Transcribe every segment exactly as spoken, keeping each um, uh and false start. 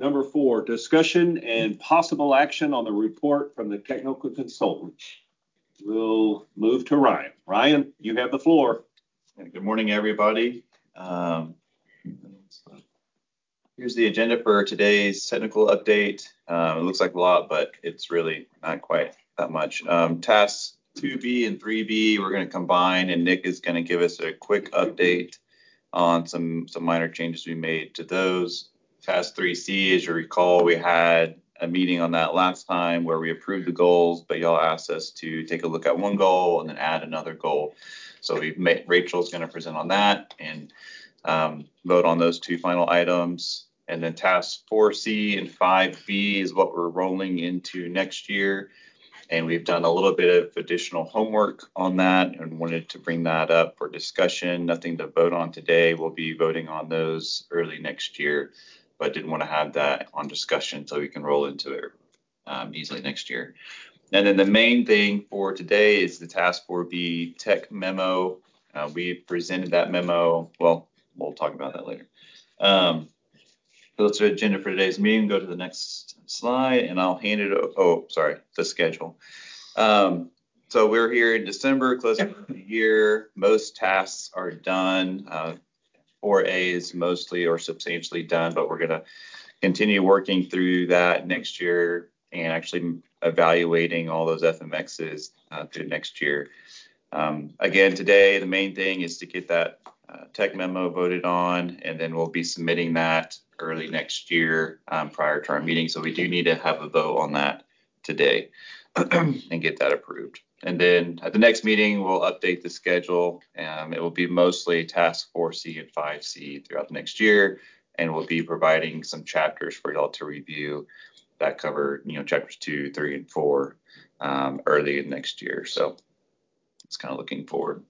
Number four, discussion and possible action on the report from the technical consultant. We'll move to Ryan. Ryan, you have the floor. Good morning, everybody. Um, here's the agenda for today's technical update. Um, it looks like a lot, but it's really not quite that much. Um, tasks two B and three B, we're going to combine, and Nick is going to give us a quick update on some, some minor changes we made to those. Task three C, as you recall, we had a meeting on that last time where we approved the goals, but y'all asked us to take a look at one goal and then add another goal. So we've made, Rachel's going to present on that and um, vote on those two final items. And then task four C and five B is what we're rolling into next year. And we've done a little bit of additional homework on that and wanted to bring that up for discussion. Nothing to vote on today. We'll be voting on those early next year, but didn't want to have that on discussion so we can roll into it um, easily next year. And then the main thing for today is the task four B tech memo. Uh, we presented that memo. Well, we'll talk about that later. Um, so that's the agenda for today's meeting. Go to the next slide and I'll hand it. Oh, sorry, the schedule. Um, so we're here in December, closing the year. Most tasks are done. Uh, four A is mostly or substantially done, but we're going to continue working through that next year and actually evaluating all those F M Xs uh, through next year. Um, again, today, the main thing is to get that uh, tech memo voted on, and then we'll be submitting that early next year um, prior to our meeting. So we do need to have a vote on that today and get that approved. And then at the next meeting, we'll update the schedule. Um, it will be mostly task four C and five C throughout the next year, and we'll be providing some chapters for y'all to review that cover, you know, chapters two, three, and four um, early next year. So it's kind of looking forward.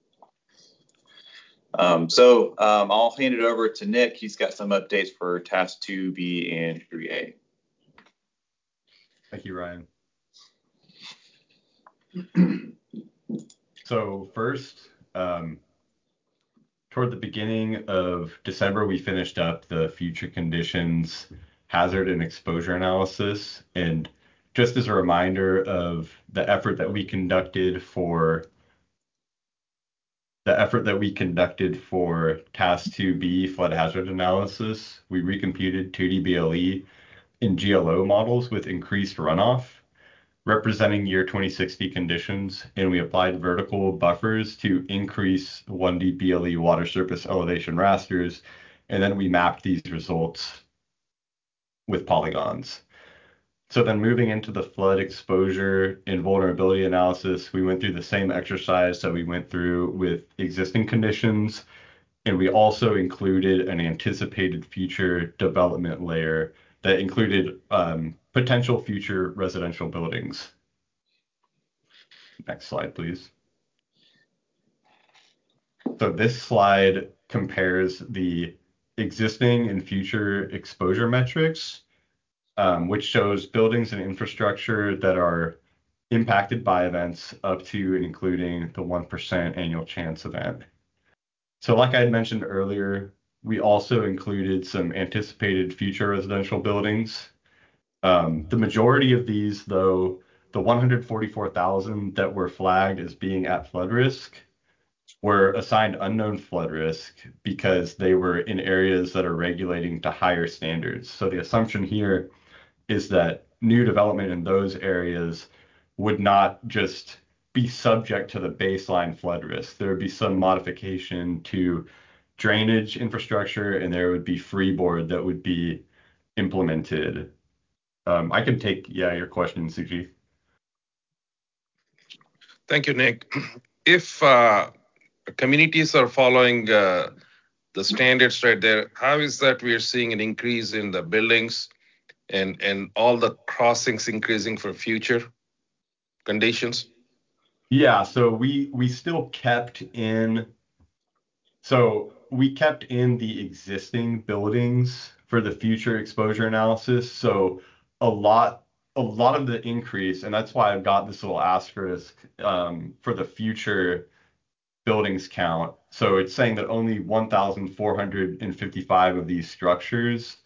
Um, so um, I'll hand it over to Nick. He's got some updates for task two B and three A. Thank you, Ryan. So first, um, toward the beginning of December, we finished up the future conditions hazard and exposure analysis. And just as a reminder of the effort that we conducted for the effort that we conducted for task two B flood hazard analysis, we recomputed two D B L E in G L O models with increased runoff, representing year twenty sixty conditions, and we applied vertical buffers to increase one D B L E water surface elevation rasters, and then we mapped these results with polygons. So then moving into the flood exposure and vulnerability analysis, we went through the same exercise that we went through with existing conditions, and we also included an anticipated future development layer that included um, potential future residential buildings. Next slide, please. So this slide compares the existing and future exposure metrics, um, which shows buildings and infrastructure that are impacted by events up to and including the one percent annual chance event. So like I had mentioned earlier, we also included some anticipated future residential buildings. Um, the majority of these, though, the one hundred forty-four thousand that were flagged as being at flood risk, were assigned unknown flood risk because they were in areas that are regulating to higher standards. So the assumption here is that new development in those areas would not just be subject to the baseline flood risk. There would be some modification to drainage infrastructure, and there would be freeboard that would be implemented. Um, I can take, yeah, your question, Suji. Thank you, Nick. If uh, communities are following uh, the standards right there, how is that we are seeing an increase in the buildings and, and all the crossings increasing for future conditions? Yeah, so we we still kept in, so we kept in the existing buildings for the future exposure analysis. So a lot a lot of the increase, and that's why I've got this little asterisk um, for the future buildings count. So it's saying that only one thousand four hundred fifty-five of these structures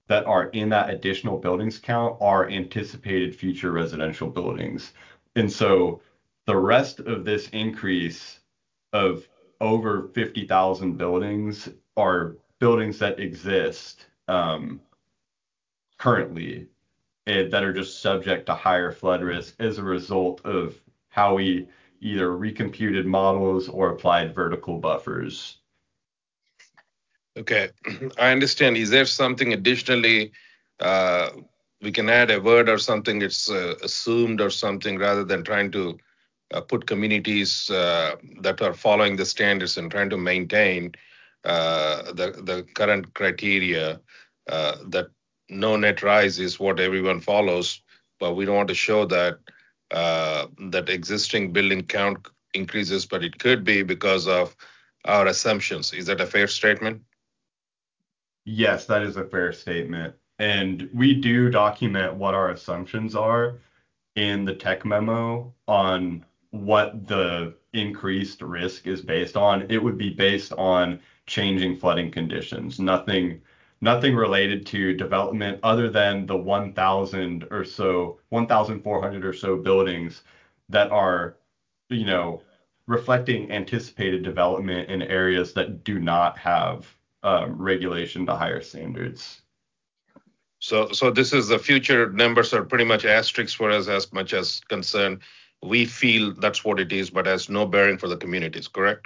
that are in that additional buildings count are anticipated future residential buildings. And so the rest of this increase of over fifty thousand buildings are buildings that exist um, currently eh, that are just subject to higher flood risk as a result of how we either recomputed models or applied vertical buffers. Okay, I understand. Is there something additionally uh, we can add a word or something that's uh, assumed or something rather than trying to uh, put communities uh, that are following the standards and trying to maintain uh, the the current criteria uh, that no net rise is what everyone follows, but we don't want to show that uh, that existing building count increases, but it could be because of our assumptions. Is that a fair statement? Yes, that is a fair statement. And we do document what our assumptions are in the tech memo on what the increased risk is based on. It would be based on changing flooding conditions, nothing nothing related to development other than the one thousand or so, one thousand four hundred or so buildings that are, you know, reflecting anticipated development in areas that do not have um, regulation to higher standards. So, so this is the future numbers are pretty much asterisks for us as much as concerned. We feel that's what it is, but has no bearing for the communities, correct?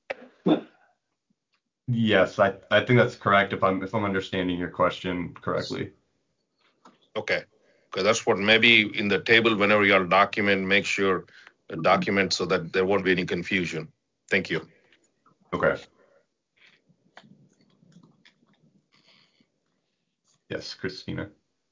Yes, I, I think that's correct if I'm if I'm understanding your question correctly. Okay, because that's what maybe in the table, whenever you all document, make sure the document so that there won't be any confusion. Thank you. Okay. Yes, Christina.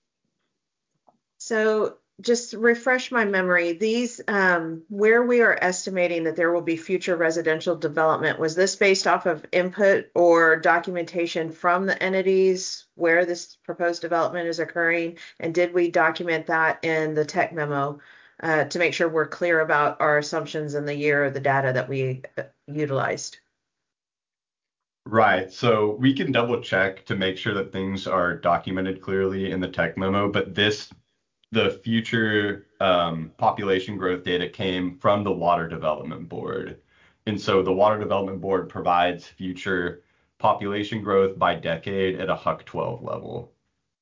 So just refresh my memory, these, um, where we are estimating that there will be future residential development, was this based off of input or documentation from the entities where this proposed development is occurring? And did we document that in the tech memo uh, to make sure we're clear about our assumptions in the year of the data that we uh, utilized? Right. So we can double check to make sure that things are documented clearly in the tech memo, but this the future um, population growth data came from the Water Development Board. And so the Water Development Board provides future population growth by decade at a H U C twelve level.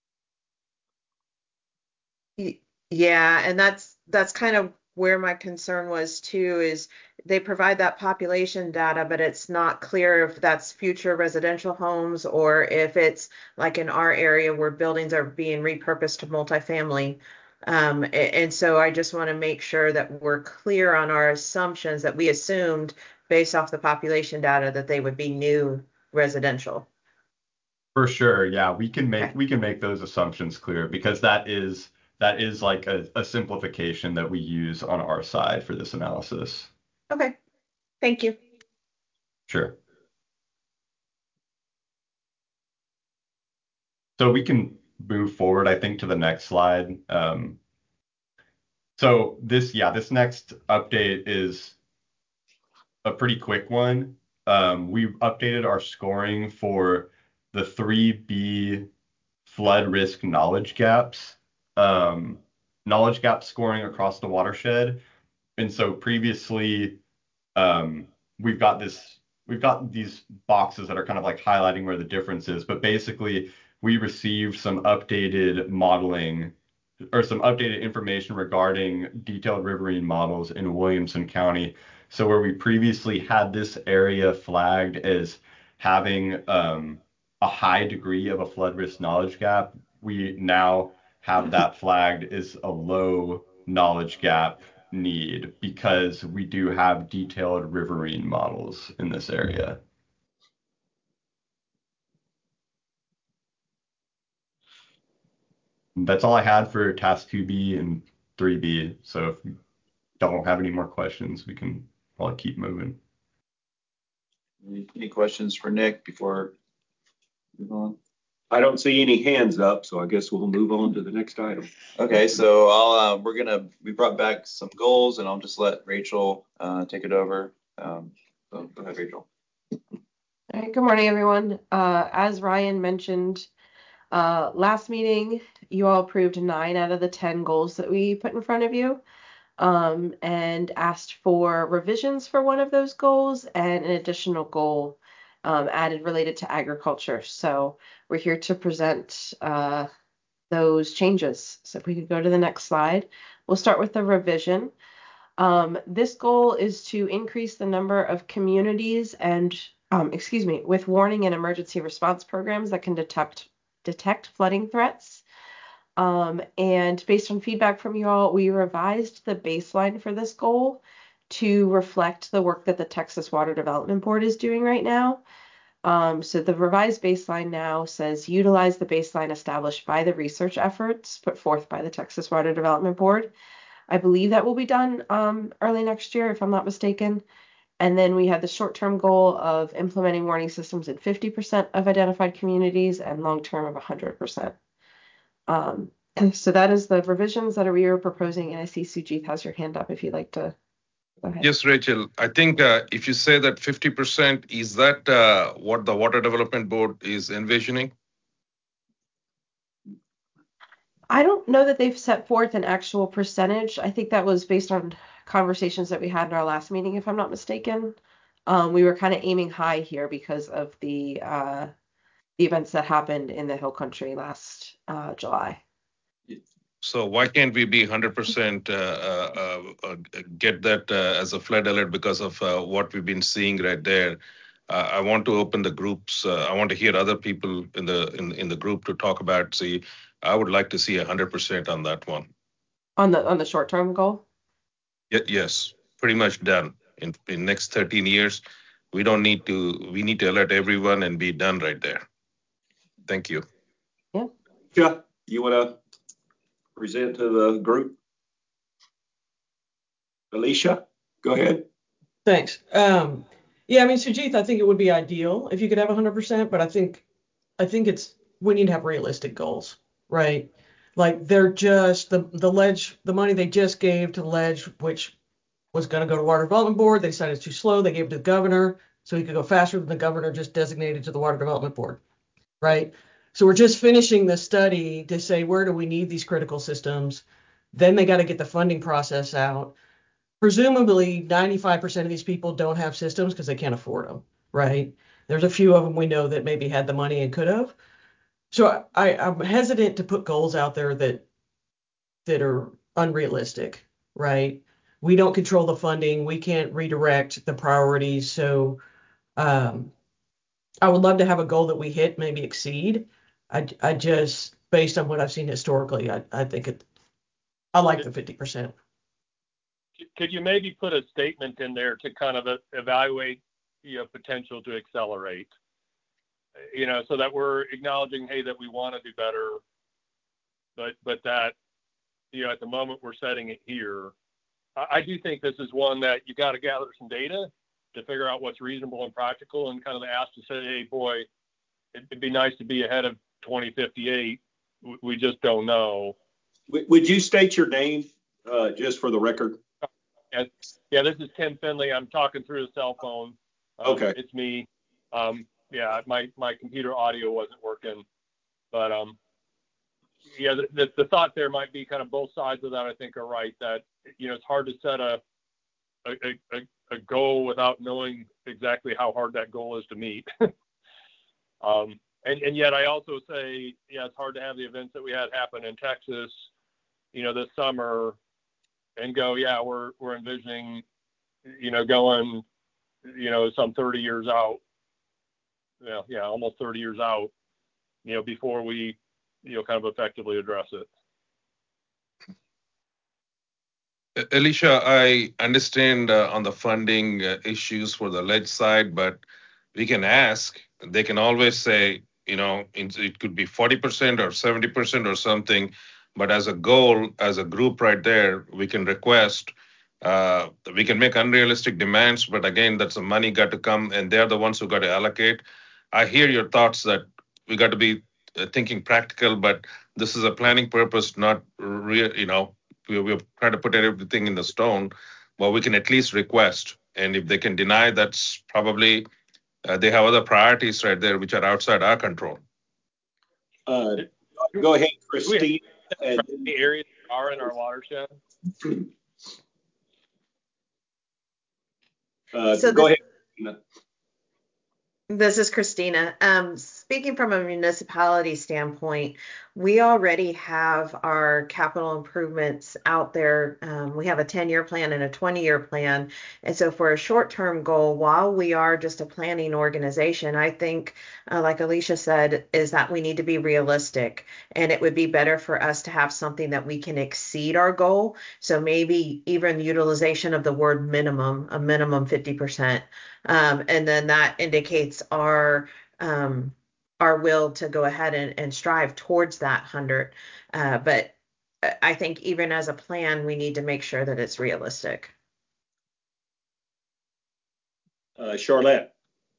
Yeah, and that's that's kind of where my concern was too, is they provide that population data, but it's not clear if that's future residential homes or if it's like in our area where buildings are being repurposed to multifamily. Um, a- and so I just want to make sure that we're clear on our assumptions that we assumed based off the population data that they would be new residential. For sure, yeah, we can make Okay. we can make those assumptions clear because that is that is like a, a simplification that we use on our side for this analysis. Okay. Thank you. Sure. So we can move forward, I think, to the next slide. Um, so this, yeah, this next update is a pretty quick one. Um, we've updated our scoring for the three B flood risk knowledge gaps, um, knowledge gap scoring across the watershed. And so previously, um, we've got this, we've got these boxes that are kind of like highlighting where the difference is, but basically we received some updated modeling or some updated information regarding detailed riverine models in Williamson County. So where we previously had this area flagged as having um, a high degree of a flood risk knowledge gap, we now have that flagged as a low knowledge gap need because we do have detailed riverine models in this area. That's all I had for task two B and three B. So if you don't have any more questions, we can probably keep moving. Any, any questions for Nick before we move on? I don't see any hands up, so I guess we'll move on to the next item. Okay, so I'll uh, we're gonna we brought back some goals, and I'll just let Rachel uh, take it over. Um, so go ahead, Rachel. All right, good morning, everyone. Uh, as Ryan mentioned, Uh, last meeting, you all approved nine out of the ten goals that we put in front of you, um, and asked for revisions for one of those goals and an additional goal um, added related to agriculture. So we're here to present uh, those changes. So if we could go to the next slide, we'll start with the revision. Um, this goal is to increase the number of communities and, um, excuse me, with warning and emergency response programs that can detect detect flooding threats. Um, and based on feedback from you all, we revised the baseline for this goal to reflect the work that the Texas Water Development Board is doing right now. Um, so the revised baseline now says utilize the baseline established by the research efforts put forth by the Texas Water Development Board. I believe that will be done um, early next year, if I'm not mistaken. And then we had the short-term goal of implementing warning systems in fifty percent of identified communities and long-term of one hundred percent. Um, so that is the revisions that we are proposing. And I see Sujit has your hand up if you'd like to go ahead. Yes, Rachel. I think uh, if you say that fifty percent, is that uh, what the Water Development Board is envisioning? I don't know that they've set forth an actual percentage. I think that was based on conversations that we had in our last meeting, if I'm not mistaken. Um, we were kind of aiming high here because of the uh, the events that happened in the Hill Country last uh, July. So why can't we be one hundred percent uh, uh, uh, get that uh, as a flood alert because of uh, what we've been seeing right there? Uh, I want to open the groups. Uh, I want to hear other people in the in, in the group to talk about. See, I would like to see one hundred percent on that one. On the on the short-term goal? Y- yes, pretty much done. In in next thirteen years, we don't need to. We need to alert everyone and be done right there. Thank you. Yeah. Yeah, you want to present to the group? Alicia, go ahead. Thanks. Um, yeah, I mean, Sujit, I think it would be ideal if you could have one hundred percent, but I think I think it's we need to have realistic goals, right? Like they're just the the ledge, the money they just gave to the ledge, which was going to go to Water Development Board. They decided it's too slow. They gave it to the governor so he could go faster than the governor just designated to the Water Development Board, right? So we're just finishing the study to say where do we need these critical systems. Then they got to get the funding process out. Presumably ninety-five percent of these people don't have systems because they can't afford them, right? There's a few of them we know that maybe had the money and could have. So I, I'm hesitant to put goals out there that that are unrealistic, right? We don't control the funding. We can't redirect the priorities. So um, I would love to have a goal that we hit, maybe exceed. I, I just, based on what I've seen historically, I, I think it, I like the fifty percent. Could you maybe put a statement in there to kind of evaluate, you know, potential to accelerate, you know, so that we're acknowledging, hey, that we want to do better, but but that, you know, at the moment we're setting it here. I, I do think this is one that you got to gather some data to figure out what's reasonable and practical, and kind of ask to say, hey, boy, it'd be nice to be ahead of twenty fifty-eight. We just don't know. Would you state your name uh, just for the record? Yeah, yeah, this is Tim Finley. I'm talking through the cell phone. Um, Okay. It's me. Um, yeah, my, my computer audio wasn't working. But, um, yeah, the, the, the thought there might be kind of both sides of that, I think, are right. That, you know, it's hard to set a, a, a, a goal without knowing exactly how hard that goal is to meet. um, and, and yet I also say, yeah, it's hard to have the events that we had happen in Texas, you know, this summer, and go, yeah, we're we're envisioning, you know, going, you know, some thirty years out, yeah, yeah, almost thirty years out, you know, before we, you know, kind of effectively address it. Alicia, I understand uh, on the funding uh, issues for the ledge side, but we can ask. They can always say, you know, it could be forty percent or seventy percent or something. But as a goal, as a group right there, we can request, uh, we can make unrealistic demands. But again, that's the money got to come, and they're the ones who got to allocate. I hear your thoughts that we got to be uh, thinking practical, but this is a planning purpose, not real, you know, we, we're trying to put everything in the stone, but we can at least request. And if they can deny, that's probably uh, they have other priorities right there which are outside our control. Uh, go ahead, Christine. And the areas that are in our watershed. Uh, So go this- ahead, Christina. This is Christina. Um, speaking from a municipality standpoint, we already have our capital improvements out there. Um, we have a ten-year plan and a twenty-year plan. And so for a short-term goal, while we are just a planning organization, I think, uh, like Alicia said, is that we need to be realistic. And it would be better for us to have something that we can exceed our goal. So maybe even utilization of the word minimum, a minimum fifty percent. Um, and then that indicates our um, our will to go ahead and, and strive towards that hundred. Uh, but I think even as a plan, we need to make sure that it's realistic. Uh, Charlotte.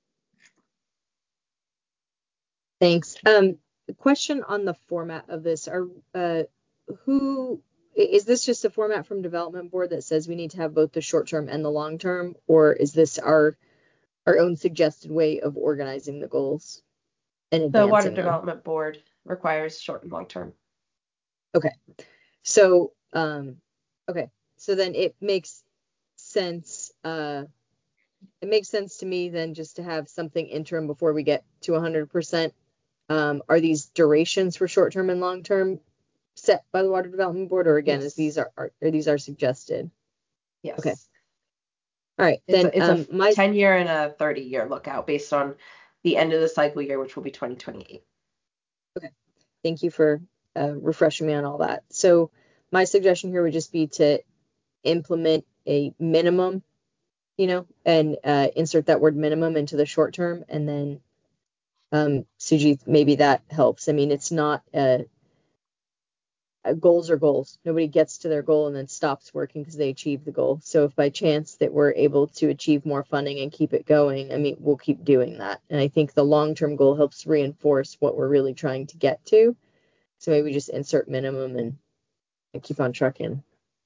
Thanks. Um, question on the format of this. Are uh, who is this just a format from development board that says we need to have both the short term and the long term, or is this our our own suggested way of organizing the goals and advancing The Water them? Development Board requires short and long term. Okay. So, um, okay. So then it makes sense. Uh, it makes sense to me then just to have something interim before we get to one hundred percent. Um, are these durations for short term and long term set by the Water Development Board, or again, Yes. is these are, are, are these are suggested? Yes. Okay. All right. It's Then a, it's um, a my ten year and a thirty year lookout based on the end of the cycle year, which will be twenty twenty-eight. Thank you for uh, refreshing me on all that. So my suggestion here would just be to implement a minimum, you know, and uh, insert that word minimum into the short term, and then um, Sujit, maybe that helps. I mean, it's not uh, uh, goals are goals. Nobody gets to their goal and then stops working because they achieve the goal. So if by chance that we're able to achieve more funding and keep it going, I mean, we'll keep doing that. And I think the long-term goal helps reinforce what we're really trying to get to. So maybe just insert minimum and, and keep on trucking.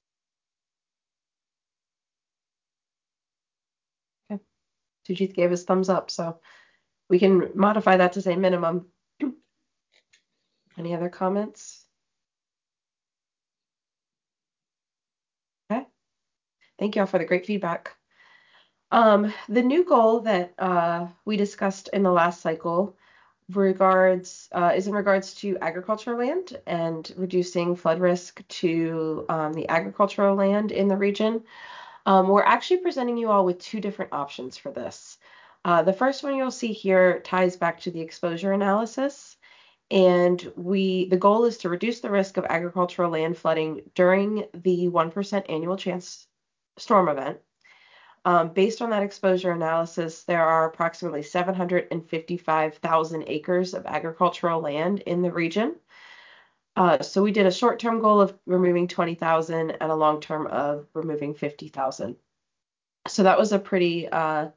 Okay. Sujit gave his thumbs up, so we can modify that to say minimum. Any other comments? Okay. Thank you all for the great feedback. Um, the new goal that uh, we discussed in the last cycle regards uh, is in regards to agricultural land and reducing flood risk to um, the agricultural land in the region. Um, we're actually presenting you all with two different options for this. Uh, the first one you'll see here ties back to the exposure analysis. And we the goal is to reduce the risk of agricultural land flooding during the one percent annual chance storm event. Um, based on that exposure analysis, there are approximately seven hundred fifty-five thousand acres of agricultural land in the region. Uh, so we did a short-term goal of removing twenty thousand and a long-term of removing fifty thousand. So that was a pretty, uh,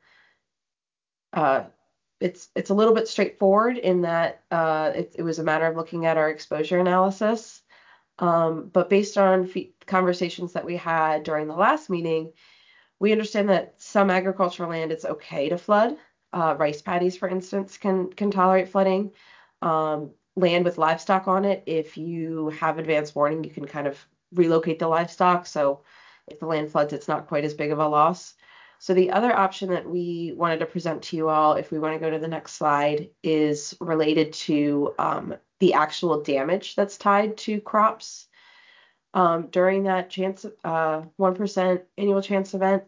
uh, it's it's a little bit straightforward in that uh, it, it was a matter of looking at our exposure analysis. Um, but based on f- conversations that we had during the last meeting, we understand that some agricultural land it's okay to flood. Uh, rice paddies, for instance, can can tolerate flooding. Um, land with livestock on it, if you have advance warning, you can kind of relocate the livestock. So if the land floods, it's not quite as big of a loss. So the other option that we wanted to present to you all, if we want to go to the next slide, is related to um, the actual damage that's tied to crops um, during that chance uh, one percent annual chance event.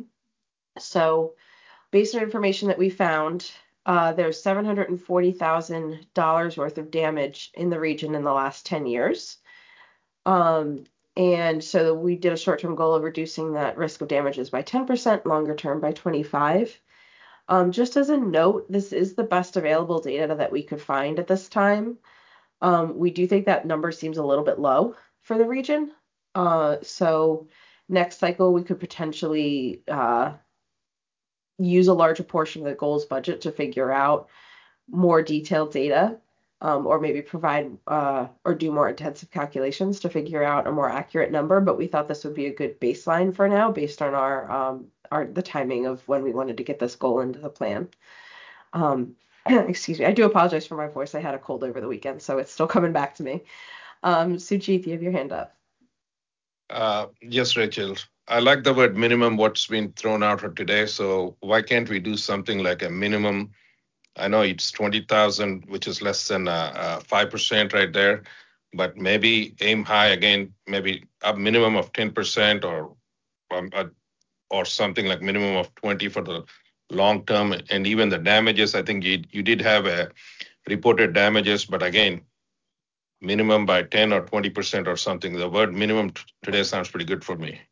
So based on information that we found, uh, there's seven hundred forty thousand dollars worth of damage in the region in the last ten years. Um, and so we did a short-term goal of reducing that risk of damages by ten percent, longer term by twenty-five. Um, just as a note, this is the best available data that we could find at this time. Um, we do think that number seems a little bit low for the region. Uh, so next cycle, we could potentially uh, use a larger portion of the goals budget to figure out more detailed data, um, or maybe provide uh, or do more intensive calculations to figure out a more accurate number. But we thought this would be a good baseline for now, based on our um, our the timing of when we wanted to get this goal into the plan. Um, excuse me, I do apologize for my voice. I had a cold over the weekend, so it's still coming back to me. Um, Sujit, you have your hand up. Uh, yes, Rachel. I like the word minimum, what's been thrown out for today. So why can't we do something like a minimum? I know it's twenty thousand, which is less than uh, uh, five percent right there, but maybe aim high again, maybe a minimum of ten percent or um, uh, or something like minimum of twenty for the long term. And even the damages, I think you, you did have a reported damages, but again, minimum by ten or twenty percent or something. The word minimum t- today sounds pretty good for me.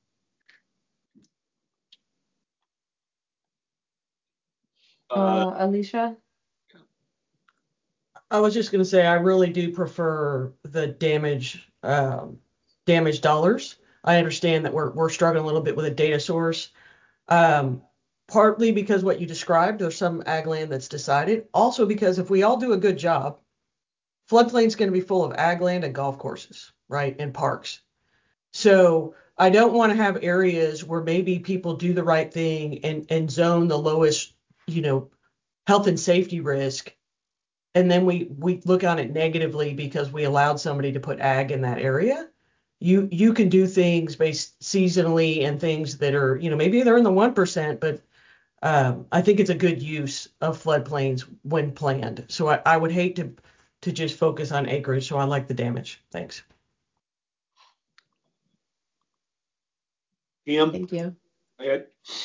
Uh, Alicia? I was just going to say I really do prefer the damage um, damage dollars. I understand that we're we're struggling a little bit with a data source, um, partly because what you described, there's some ag land that's decided. Also because if we all do a good job, floodplain's going to be full of ag land and golf courses, right, and parks. So I don't want to have areas where maybe people do the right thing and and zone the lowest, you know, health and safety risk, and then we we look on it negatively because we allowed somebody to put ag in that area. You you can do things based seasonally and things that are, you know, maybe they're in the one percent, but um, I think it's a good use of floodplains when planned. So I, I would hate to to just focus on acreage. So I like the damage. Thanks. Kim, Thank you. go ahead.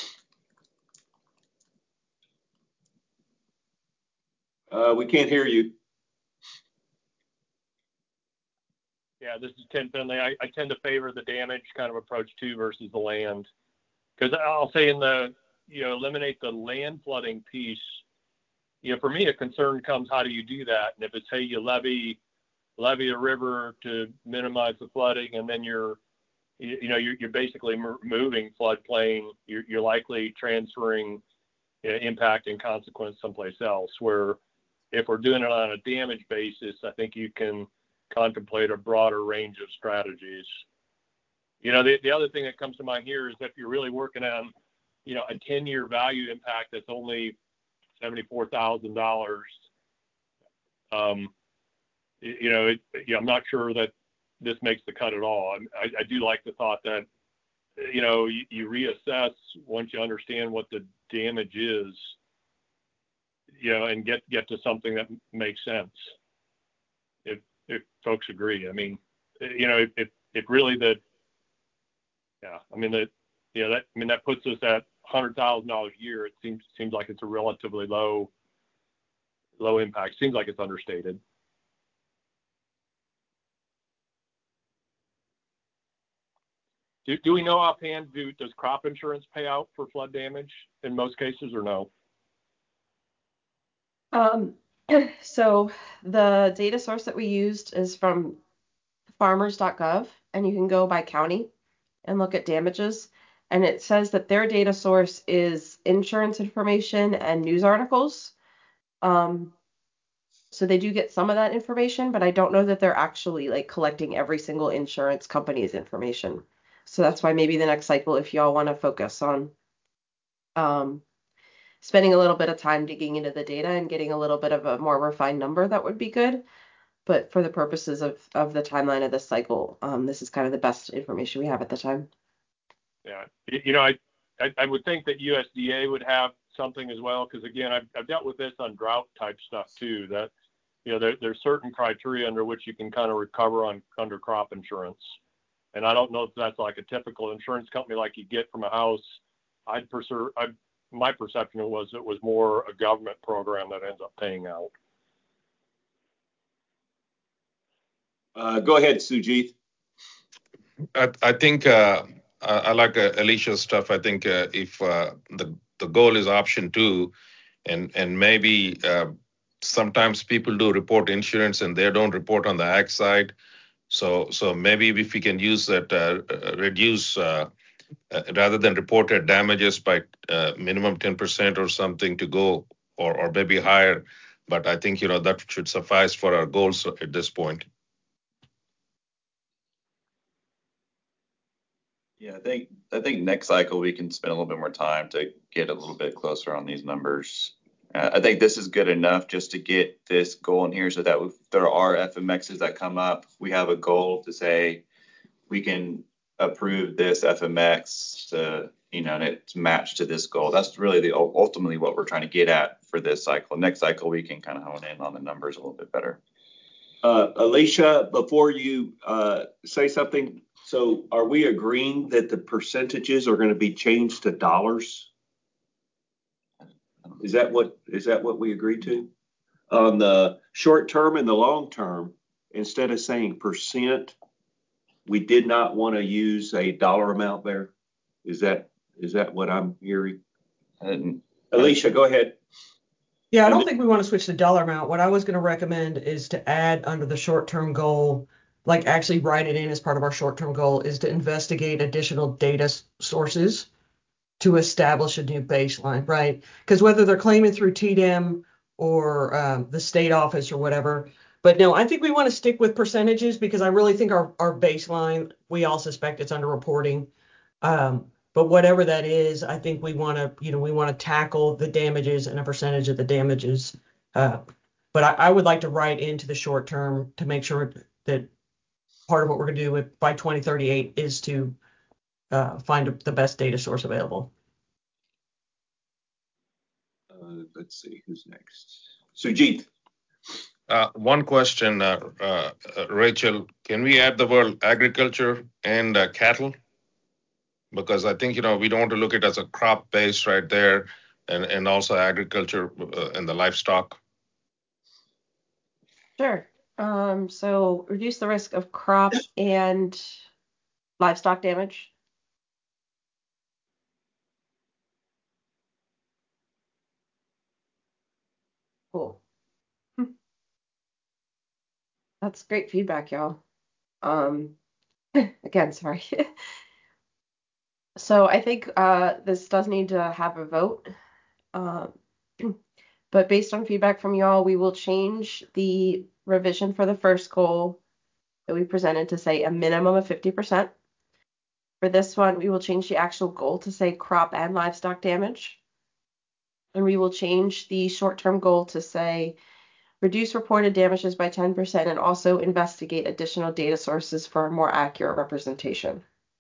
Uh, we can't hear you. Yeah, this is Tim Finley. I, I tend to favor the damage kind of approach too versus the land. Because I'll say in the, you know, eliminate the land flooding piece, you know, for me, a concern comes, how do you do that? And if it's, hey, you levy, levy a river to minimize the flooding, and then you're, you, you know, you're, you're basically moving floodplain, you're, you're likely transferring you know, impact and consequence someplace else. Where if we're doing it on a damage basis, I think you can contemplate a broader range of strategies. You know, the, the other thing that comes to mind here is if you're really working on, you know, a ten-year value impact that's only seventy-four thousand dollars, um, you know, it, you know, I'm not sure that this makes the cut at all. I, I do like the thought that, you know, you, you reassess once you understand what the damage is, you know, and get, get to something that makes sense. If, if folks agree, I mean, you know, if, if, if really the, yeah, I mean, that, you know, that, I mean, that puts us at one hundred thousand dollars a year. It seems, seems like it's a relatively low, low impact. Seems like it's understated. Do, do we know offhand, do, does crop insurance pay out for flood damage in most cases or no? Um, so the data source that we used is from farmers dot gov, and you can go by county and look at damages. And it says that their data source is insurance information and news articles. Um, so they do get some of that information, but I don't know that they're actually like collecting every single insurance company's information. So that's why maybe the next cycle, if y'all want to focus on um, spending a little bit of time digging into the data and getting a little bit of a more refined number, that would be good. But for the purposes of, of the timeline of this cycle, um, this is kind of the best information we have at the time. Yeah, you know, I, I, I would think that U S D A would have something as well, because again, I've, I've dealt with this on drought type stuff too, that, you know, there, there's certain criteria under which you can kind of recover on under crop insurance. And I don't know if that's like a typical insurance company like you get from a house. I'd prefer, I, my perception was it was more a government program that ends up paying out. Uh, go ahead, Sujit. I, I think uh, I, I like uh, Alicia's stuff. I think uh, if uh, the the goal is option two, and and maybe uh, sometimes people do report insurance and they don't report on the ag side. So so maybe if we can use that uh, reduce uh, uh, rather than reported damages by uh, minimum ten percent or something to go or or maybe higher. But I think you know that should suffice for our goals at this point. Yeah, I think I think next cycle we can spend a little bit more time to get a little bit closer on these numbers Uh, I think this is good enough just to get this goal in here so that if there are F M Xs that come up, we have a goal to say we can approve this F M X to, you know, and it's matched to this goal. That's really the ultimately what we're trying to get at for this cycle. Next cycle, we can kind of hone in on the numbers a little bit better. Uh, Alicia, before you uh, say something, so are we agreeing that the percentages are going to be changed to dollars? Is that what is that what we agreed to? On the short term and the long term, instead of saying percent, we did not want to use a dollar amount there. Is that is that what I'm hearing? And Alicia, go ahead. Yeah, I don't think we want to switch the dollar amount. What I was going to recommend is to add under the short-term goal, like actually write it in as part of our short-term goal, is to investigate additional data sources to establish a new baseline, right? Because whether they're claiming through T D E M or um, the state office or whatever, but no, I think we want to stick with percentages because I really think our, our baseline, we all suspect it's underreporting. Um, but whatever that is, I think we want to, you know, we want to tackle the damages and a percentage of the damages. Uh, but I, I would like to write into the short term to make sure that part of what we're going to do with, by twenty thirty-eight is to uh, find the best data source available. Uh, let's see, who's next? Sujit. Uh, one question, uh, uh, uh, Rachel, can we add the word agriculture and uh, cattle? Because I think, you know, we don't want to look at it as a crop base right there and, and also agriculture uh, and the livestock. Sure. Um, so reduce the risk of crop and livestock damage. Cool. That's great feedback, y'all. Um, again, sorry. So I think uh, this does need to have a vote. Um, but based on feedback from y'all, we will change the revision for the first goal that we presented to say a minimum of fifty percent. For this one, we will change the actual goal to say crop and livestock damage. And we will change the short-term goal to say reduce reported damages by ten percent and also investigate additional data sources for a more accurate representation.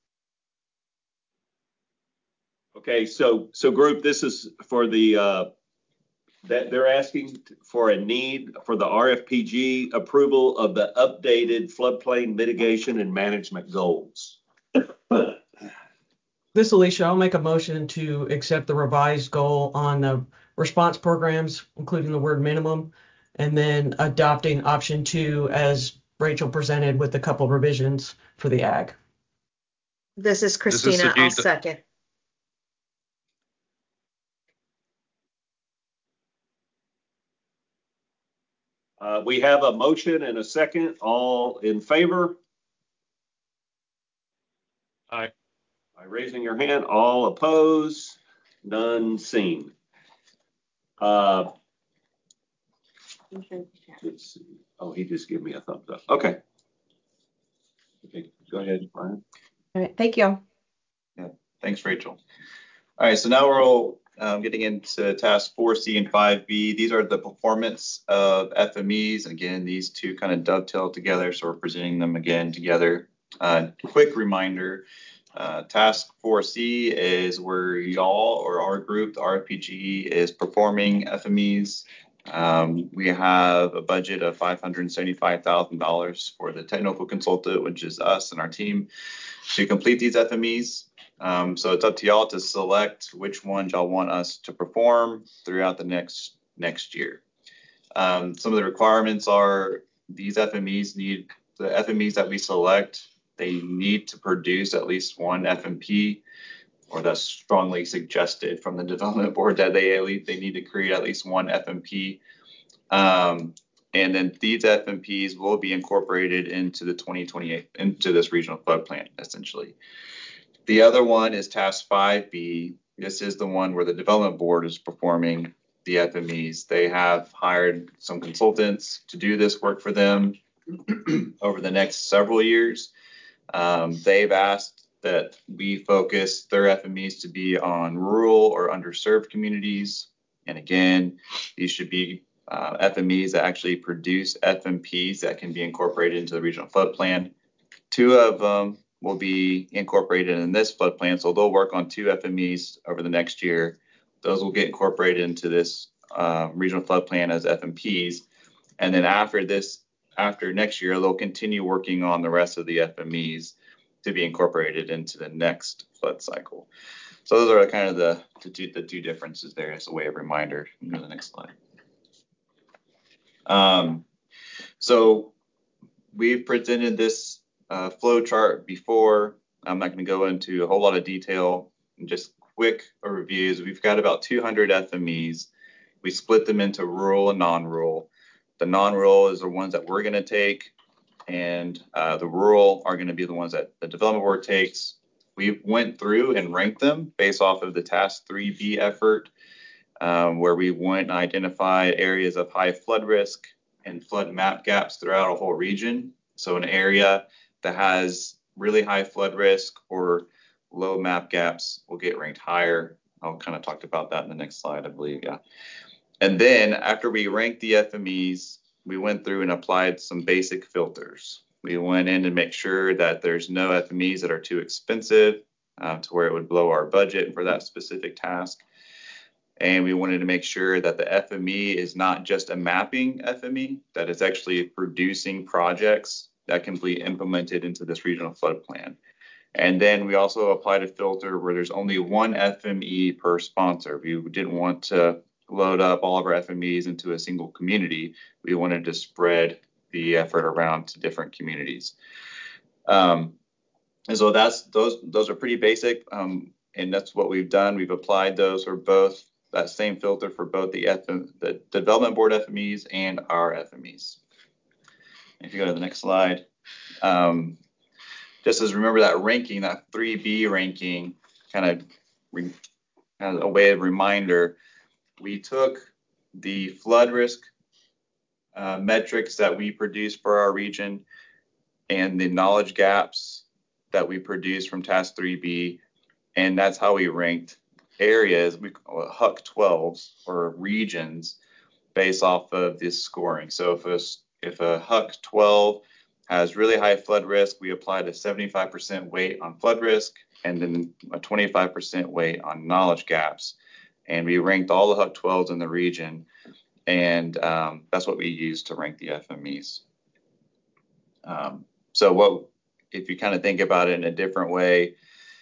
Okay, so so group, this is for the uh, that they're asking for a need for the R F P G approval of the updated floodplain mitigation and management goals. This, Alicia, I'll make a motion to accept the revised goal on the response programs, including the word minimum, and then adopting option two as Rachel presented with a couple revisions for the ag. This is This is Christina. I'll Sujit. second. Uh, we have a motion and a second. All in favor? Aye. By raising your hand. All opposed? None seen. Uh, let's see. Oh, he just gave me a thumbs up. Okay. Okay, go ahead, Brian. All right, thank you. yeah, thanks, Rachel. All right, so now we're all um, getting into task four C and five B. These are the performance of F M Es. Again, these two kind of dovetail together, so we're presenting them again together. Uh, quick reminder, uh, task four C is where y'all or our group, the R F P G, is performing F M Es. Um, we have a budget of five hundred seventy-five thousand dollars for the technical consultant, which is us and our team, to complete these F M Es. Um, so it's up to y'all to select which ones y'all want us to perform throughout the next next year. Um, some of the requirements are these F M Es need, the F M Es that we select, they need to produce at least one F M P, or that's strongly suggested from the development board that they at least they need to create at least one F M P. Um, and then these F M Ps will be incorporated into the twenty twenty-eight, into this regional flood plan, essentially. The other one is task five B. This is the one where the development board is performing the F M Es. They have hired some consultants to do this work for them over the next several years. Um, they've asked that we focus their F M Es to be on rural or underserved communities. And again, these should be uh, F M Es that actually produce F M Ps that can be incorporated into the regional flood plan. Two of them will be incorporated in this flood plan, so they'll work on two F M Es over the next year. Those will get incorporated into this uh, regional flood plan as F M Ps. And then after this, after next year, they'll continue working on the rest of the F M Es to be incorporated into the next flood cycle. So those are kind of the, the, two, the two differences there as a way of reminder. Go to the next slide. Um, so we've presented this uh, flow chart before. I'm not going to go into a whole lot of detail. Just quick reviews. We've got about two hundred F M Es. We split them into rural and non-rural. The non-rural is the ones that we're going to take, and uh, the rural are going to be the ones that the development board takes. We went through and ranked them based off of the Task three B effort, um, where we went and identified areas of high flood risk and flood map gaps throughout a whole region. So an area that has really high flood risk or low map gaps will get ranked higher. I'll kind of talk about that in the next slide, I believe, yeah. And then after we ranked the F M Es, we went through and applied some basic filters. We went in and make sure that there's no F M Es that are too expensive uh, to where it would blow our budget for that specific task. And we wanted to make sure that the F M E is not just a mapping F M E, that it's actually producing projects that can be implemented into this regional flood plan. And then we also applied a filter where there's only one F M E per sponsor. We didn't want to load up all of our F M Es into a single community. We wanted to spread the effort around to different communities. Um, and so that's those those are pretty basic, um, and that's what we've done. We've applied those for both, that same filter for both the, F M, the development board F M Es and our F M Es. If you go to the next slide, um, just as remember that ranking, that three B ranking, kind of re, as a way of reminder, we took the flood risk uh, metrics that we produce for our region and the knowledge gaps that we produce from Task three B, and that's how we ranked areas, we call it H U C twelves or regions, based off of this scoring. So if a, if a H U C twelve has really high flood risk, we applied a seventy-five percent weight on flood risk and then a twenty-five percent weight on knowledge gaps. And we ranked all the H U C twelves in the region, and um, that's what we used to rank the F M Es. Um, so what, if you kind of think about it in a different way,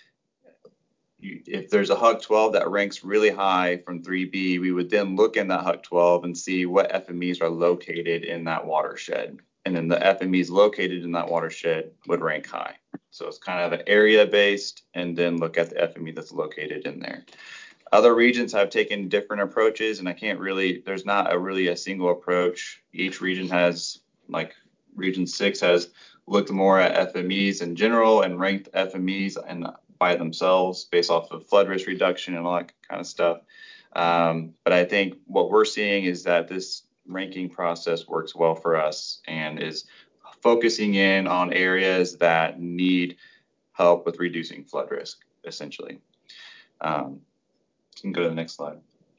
you, if there's a H U C twelve that ranks really high from three B, we would then look in that H U C twelve and see what F M Es are located in that watershed. And then the F M Es located in that watershed would rank high. So it's kind of an area based, and then look at the F M E that's located in there. Other regions have taken different approaches, and I can't really, there's not a really a single approach. Each region has, like Region six has looked more at F M Es in general and ranked F M Es and by themselves based off of flood risk reduction and all that kind of stuff. Um, but I think what we're seeing is that this ranking process works well for us and is focusing in on areas that need help with reducing flood risk, essentially. Um, you can go to the next slide.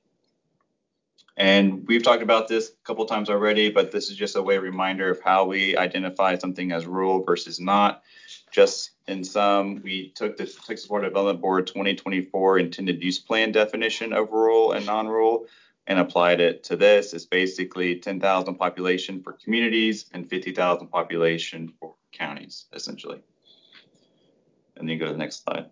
And we've talked about this a couple times already, but this is just a way reminder of how we identify something as rural versus not. Just in sum, we took the Texas Water Development Board twenty twenty-four intended use plan definition of rural and non-rural and applied it to this. It's basically ten thousand population for communities and fifty thousand population for counties, essentially. And then you go to the next slide.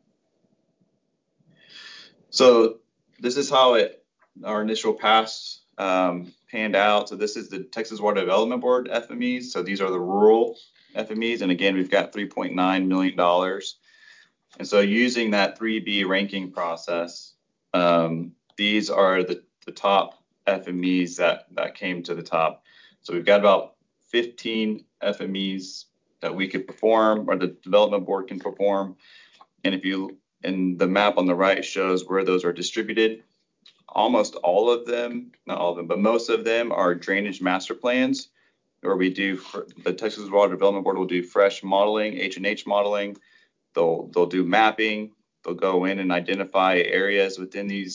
So this is how it, our initial pass um, panned out. So this is the Texas Water Development Board F M Es. So these are the rural F M Es. And again, we've got three point nine million dollars. And so using that three B ranking process, um, these are the, the top F M Es that, that came to the top. So we've got about fifteen F M Es that we could perform, or the development board can perform. And if you, and the map on the right shows where those are distributed. Almost all of them, not all of them, but most of them are drainage master plans, where we do, the Texas Water Development Board will do fresh modeling, H and H modeling. They'll, they'll do mapping. They'll go in and identify areas within these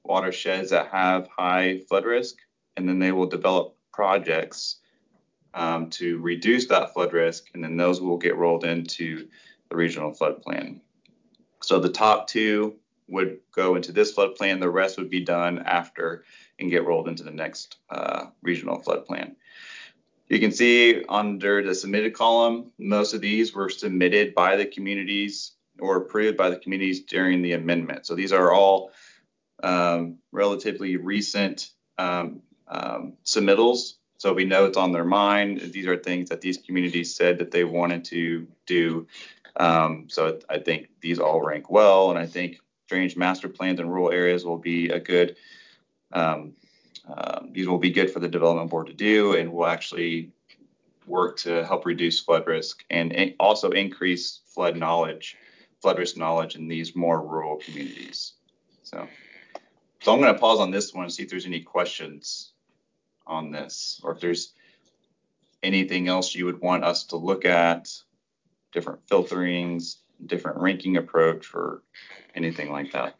watersheds that have high flood risk, and then they will develop projects um, to reduce that flood risk, and then those will get rolled into the regional flood plan. So the top two would go into this flood plan. The rest would be done after and get rolled into the next uh, regional flood plan. You can see under the submitted column, most of these were submitted by the communities or approved by the communities during the amendment. So these are all um, relatively recent um, um, submittals. So we know it's on their mind. These are things that these communities said that they wanted to do. Um, so I think these all rank well, and I think drainage master plans in rural areas will be a good, um, um, these will be good for the development board to do, and will actually work to help reduce flood risk and in- also increase flood knowledge, flood risk knowledge in these more rural communities. So, so I'm going to pause on this one and see if there's any questions on this, or if there's anything else you would want us to look at, different filterings, different ranking approach, or anything like that.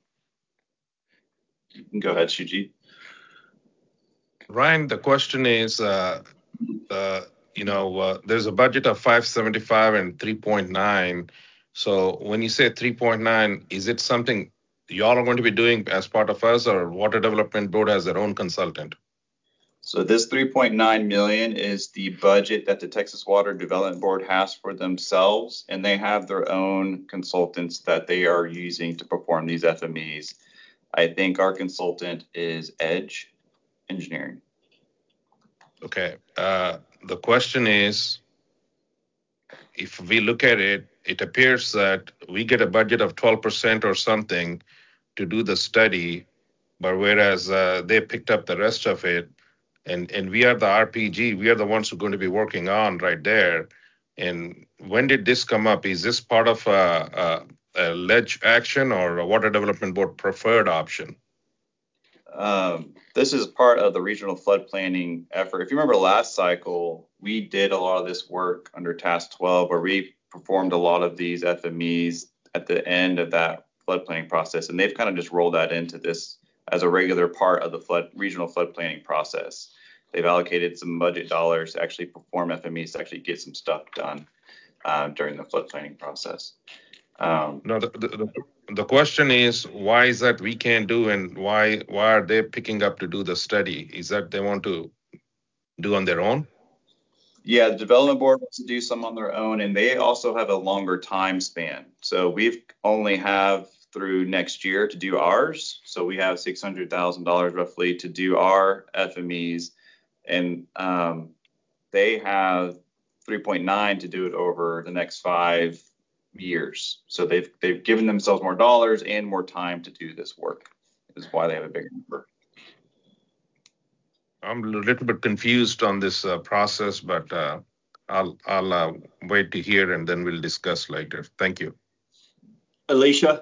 You can go ahead, Sujit. Ryan, the question is, uh, uh, you know, uh, there's a budget of five seventy-five and three point nine. So when you say three point nine, is it something y'all are going to be doing as part of us, or Water Development Board has their own consultant? So this three point nine million is the budget that the Texas Water Development Board has for themselves, and they have their own consultants that they are using to perform these F M Es. I think our consultant is Edge Engineering. Okay. Uh, the question is, if we look at it, it appears that we get a budget of twelve percent or something to do the study, but whereas uh, they picked up the rest of it, and, and we are the R P G, we are the ones who are going to be working on right there. And when did this come up? Is this part of a, a, a ledge action or a Water Development Board preferred option? Um, this is part of the regional flood planning effort. If you remember last cycle, we did a lot of this work under task twelve, where we performed a lot of these F M Es at the end of that flood planning process. And they've kind of just rolled that into this as a regular part of the flood regional flood planning process. They've allocated some budget dollars to actually perform F M Es to actually get some stuff done uh, during the flood planning process. Um, No, the, the, the the question is, why is that we can't do, and why why are they picking up to do the study? Is that they want to do on their own? Yeah, the development board wants to do some on their own, and they also have a longer time span. So we've only have through next year to do ours. So we have six hundred thousand dollars roughly to do our F M Es, and um, they have three point nine to do it over the next five years. So they've they've given themselves more dollars and more time to do this work. Is why they have a bigger number. I'm a little bit confused on this uh, process, but uh, I'll I'll uh, wait to hear and then we'll discuss later. Thank you. Alicia?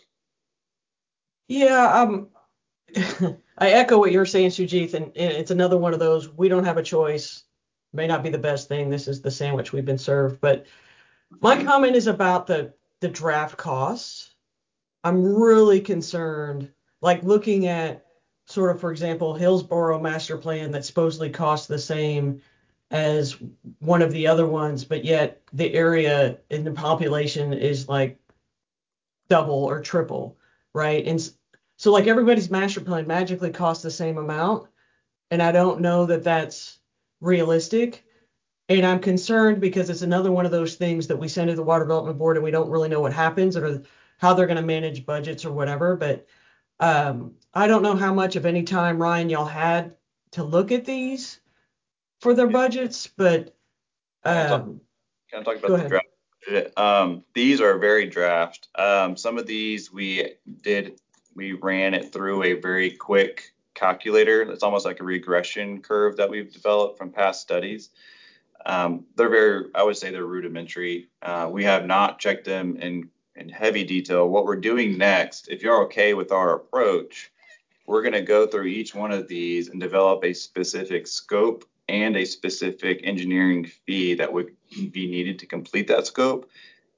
Yeah, um, I echo what you're saying, Sujit, and, and it's another one of those, we don't have a choice. May not be the best thing. This is the sandwich we've been served. But my comment is about the the draft costs. I'm really concerned, like looking at sort of, for example, Hillsborough master plan that supposedly costs the same as one of the other ones, but yet the area and the population is like double or triple, right? And so like everybody's master plan magically costs the same amount, and I don't know that that's realistic. And I'm concerned because it's another one of those things that we send to the Water Development Board and we don't really know what happens or how they're going to manage budgets or whatever. But um, I don't know how much of any time, Ryan, y'all had to look at these for their budgets, but um, Can I talk about the draft budget? Um, these are very draft. Um, some of these we did, we ran it through a very quick calculator. It's almost like a regression curve that we've developed from past studies. Um, they're very, I would say they're rudimentary. Uh, we have not checked them in, in heavy detail. What we're doing next, if you're okay with our approach, we're going to go through each one of these and develop a specific scope and a specific engineering fee that would be needed to complete that scope.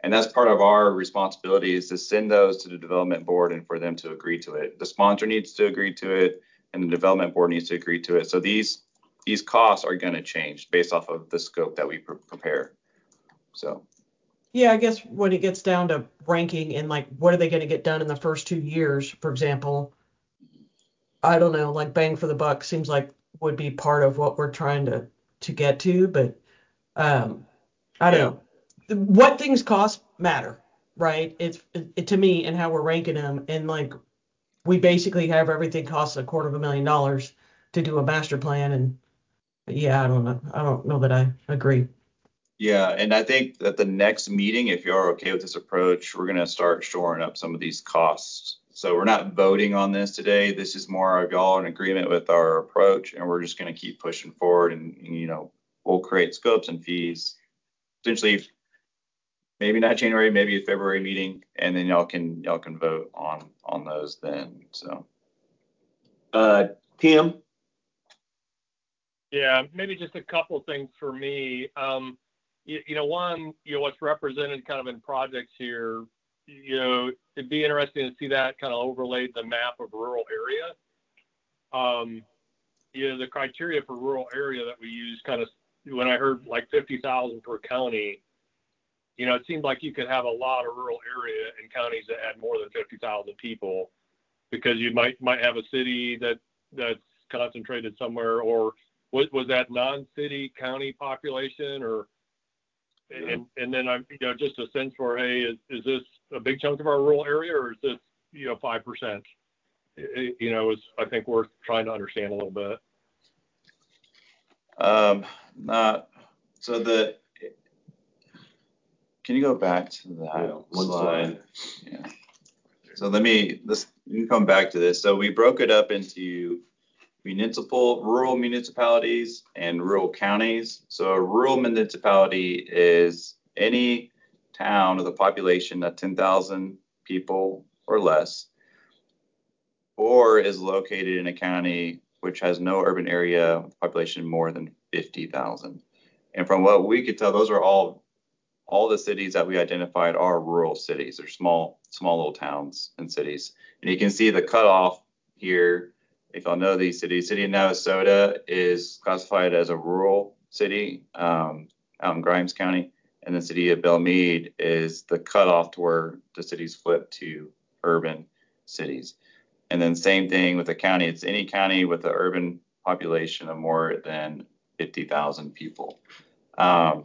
And that's part of our responsibility is to send those to the development board and for them to agree to it. The sponsor needs to agree to it and the development board needs to agree to it. So these these costs are going to change based off of the scope that we pre- prepare. So. Yeah, I guess when it gets down to ranking and like what are they going to get done in the first two years, for example, I don't know, like bang for the buck seems like would be part of what we're trying to to get to, but um, I don't Yeah. know. What things cost matter, right? It's it, it, to me and how we're ranking them, and like we basically have everything costs a quarter of a million dollars to do a master plan, and yeah, I don't know, I don't know that I agree. Yeah, and I think that the next meeting, if you're okay with this approach, we're going to start shoring up some of these costs. So we're not voting on this today. This is more of y'all in agreement with our approach, and we're just going to keep pushing forward. And, you know, we'll create scopes and fees, essentially, maybe not January, maybe a February meeting, and then y'all can y'all can vote on on those then. So, Uh, Tim, Yeah, maybe just a couple things for me. Um, you, you know, one, you know, what's represented kind of in projects here, you know, it'd be interesting to see that kind of overlaid the map of rural area. Um, you know, the criteria for rural area that we use kind of, when I heard like fifty thousand per county, you know, it seemed like you could have a lot of rural area in counties that had more than fifty thousand people, because you might might have a city that that's concentrated somewhere, or was, was that non-city county population, or and and then I'm, you know, just a sense for, hey, is, is this a big chunk of our rural area, or is this, you know, five percent? You know, is I think worth trying to understand a little bit. um, not so the. Can you go back to that Yeah, one slide? Yeah. So let me, this, you can come back to this. So we broke it up into municipal, rural municipalities and rural counties. So a rural municipality is any town with a population of ten thousand people or less, or is located in a county which has no urban area with a population more than fifty thousand. And from what we could tell, those are all all the cities that we identified are rural cities. They're small, small little towns and cities. And you can see the cutoff here. If y'all know these cities, City of Navasota is classified as a rural city um, out in Grimes County. And the City of Belmead is the cutoff to where the cities flip to urban cities. And then same thing with the county. It's any county with an urban population of more than fifty thousand people. Um,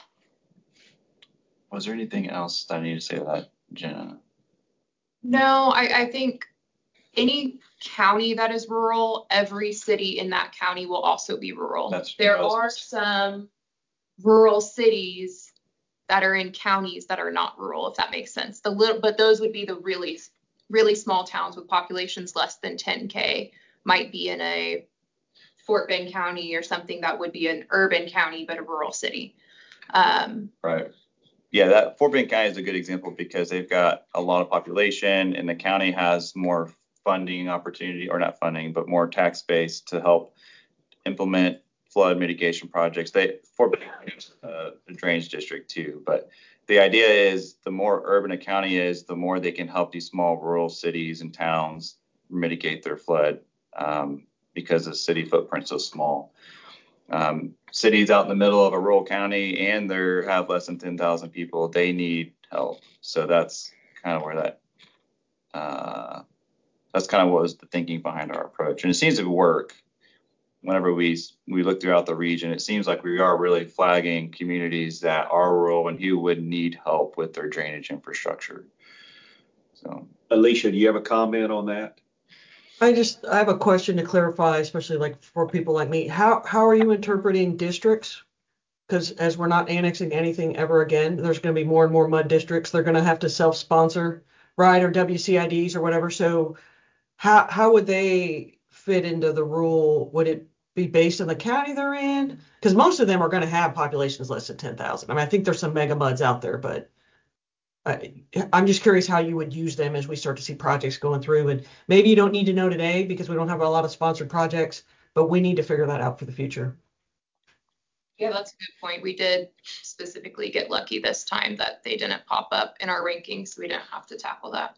Was there anything else that I need to say to that, Jenna? No, I, I think any county that is rural, every city in that county will also be rural. That's there that's, are some rural cities that are in counties that are not rural, if that makes sense. The little, but those would be the really, really small towns with populations less than ten K, might be in a Fort Bend County or something that would be an urban county, but a rural city. Um, right. Yeah, that Fort Bend County is a good example because they've got a lot of population and the county has more funding opportunity, or not funding, but more tax base to help implement flood mitigation projects. They Fort Bend County is uh, a drainage district too, but the idea is the more urban a county is, the more they can help these small rural cities and towns mitigate their flood um, because the city footprint's so small. Um, cities out in the middle of a rural county and they have less than ten thousand people, they need help. So that's kind of where that, uh, that's kind of what was the thinking behind our approach. And it seems to work. Whenever we we look throughout the region, it seems like we are really flagging communities that are rural and who would need help with their drainage infrastructure. So, Alicia, do you have a comment on that? I just I have a question to clarify, especially like for people like me. How how are you interpreting districts? Because as we're not annexing anything ever again, there's going to be more and more mud districts. They're going to have to self-sponsor, right, or W C I Ds or whatever. So how how would they fit into the rule? Would it be based on the county they're in? Because most of them are going to have populations less than ten thousand. I mean, I think there's some mega muds out there, but I, I'm just curious how you would use them as we start to see projects going through. And maybe you don't need to know today because we don't have a lot of sponsored projects, but we need to figure that out for the future. Yeah, that's a good point. We did specifically get lucky this time that they didn't pop up in our rankings, so we didn't have to tackle that.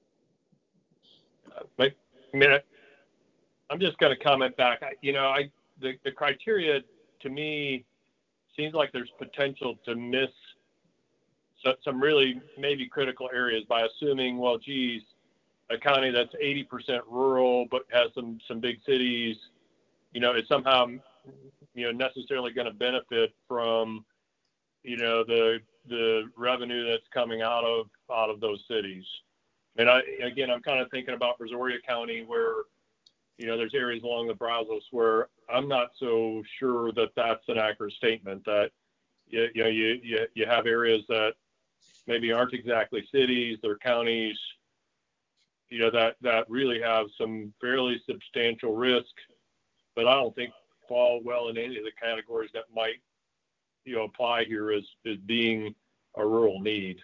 Uh, but, I mean, I, I'm just going to comment back. I, you know, I the, the criteria to me seems like there's potential to miss so, some really maybe critical areas by assuming, well, geez, a county that's eighty percent rural but has some some big cities, you know, is somehow, you know, necessarily going to benefit from, you know, the the revenue that's coming out of out of those cities. And I again, I'm kind of thinking about Brazoria County, where, you know, there's areas along the Brazos where I'm not so sure that that's an accurate statement. That you, you know you, you you have areas that maybe aren't exactly cities, they're counties, you know, that that really have some fairly substantial risk, but I don't think fall well in any of the categories that might, you know, apply here as as being a rural need.